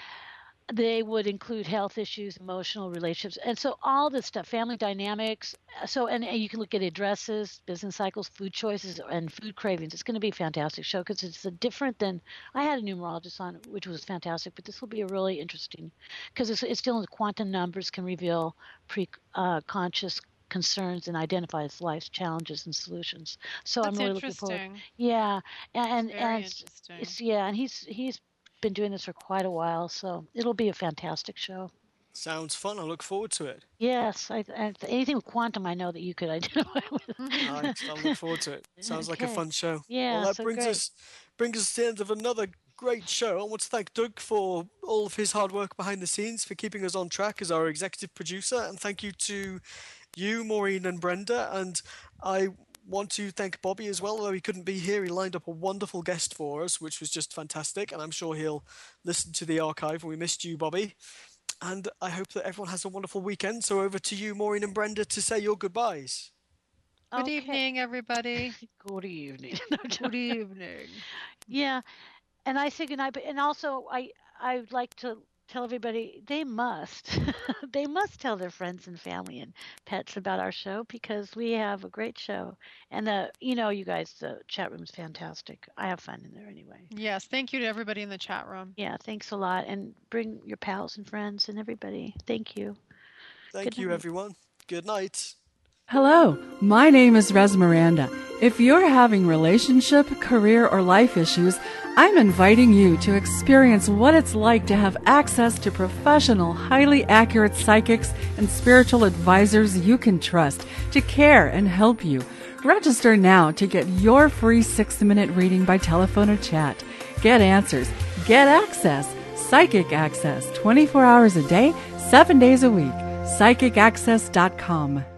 they would include health issues, emotional relationships, and so all this stuff, family dynamics. So, and you can look at addresses, business cycles, food choices, and food cravings. It's going to be a fantastic show because it's different than I had a numerologist on, which was fantastic. But this will be a really interesting because it's dealing with quantum numbers, can reveal conscious concerns and identify life's challenges and solutions. So That's I'm really looking forward. interesting. Yeah, and interesting. and he's been doing this for quite a while, so it'll be a fantastic show. Sounds fun. I look forward to it. Yes, anything with quantum, I know that you could identify with. I look forward to it. Sounds like a fun show. Yeah, well, that so brings us to the end of another great show. I want to thank Doug for all of his hard work behind the scenes, for keeping us on track as our executive producer, and thank you to you, Maureen and Brenda, and I want to thank Bobby as well. Although he couldn't be here, he lined up a wonderful guest for us, which was just fantastic, and I'm sure he'll listen to the archive. We missed you, Bobby, and I hope that everyone has a wonderful weekend. So over to you, Maureen and Brenda, to say your goodbyes. Good evening, everybody. Good evening. Good evening. Yeah, and I say goodnight, and also I'd like to tell everybody they must tell their friends and family and pets about our show because we have a great show, and you guys, the chat room is fantastic. I have fun in there anyway. Yes, thank you to everybody in the chat room. Yeah, thanks a lot, and bring your pals and friends and everybody. Thank you. Thank you, everyone. Good night. Hello, my name is Res Miranda. If you're having relationship, career, or life issues, I'm inviting you to experience what it's like to have access to professional, highly accurate psychics and spiritual advisors you can trust to care and help you. Register now to get your free 6-minute reading by telephone or chat. Get answers, get access, psychic access, 24 hours a day, 7 days a week. PsychicAccess.com.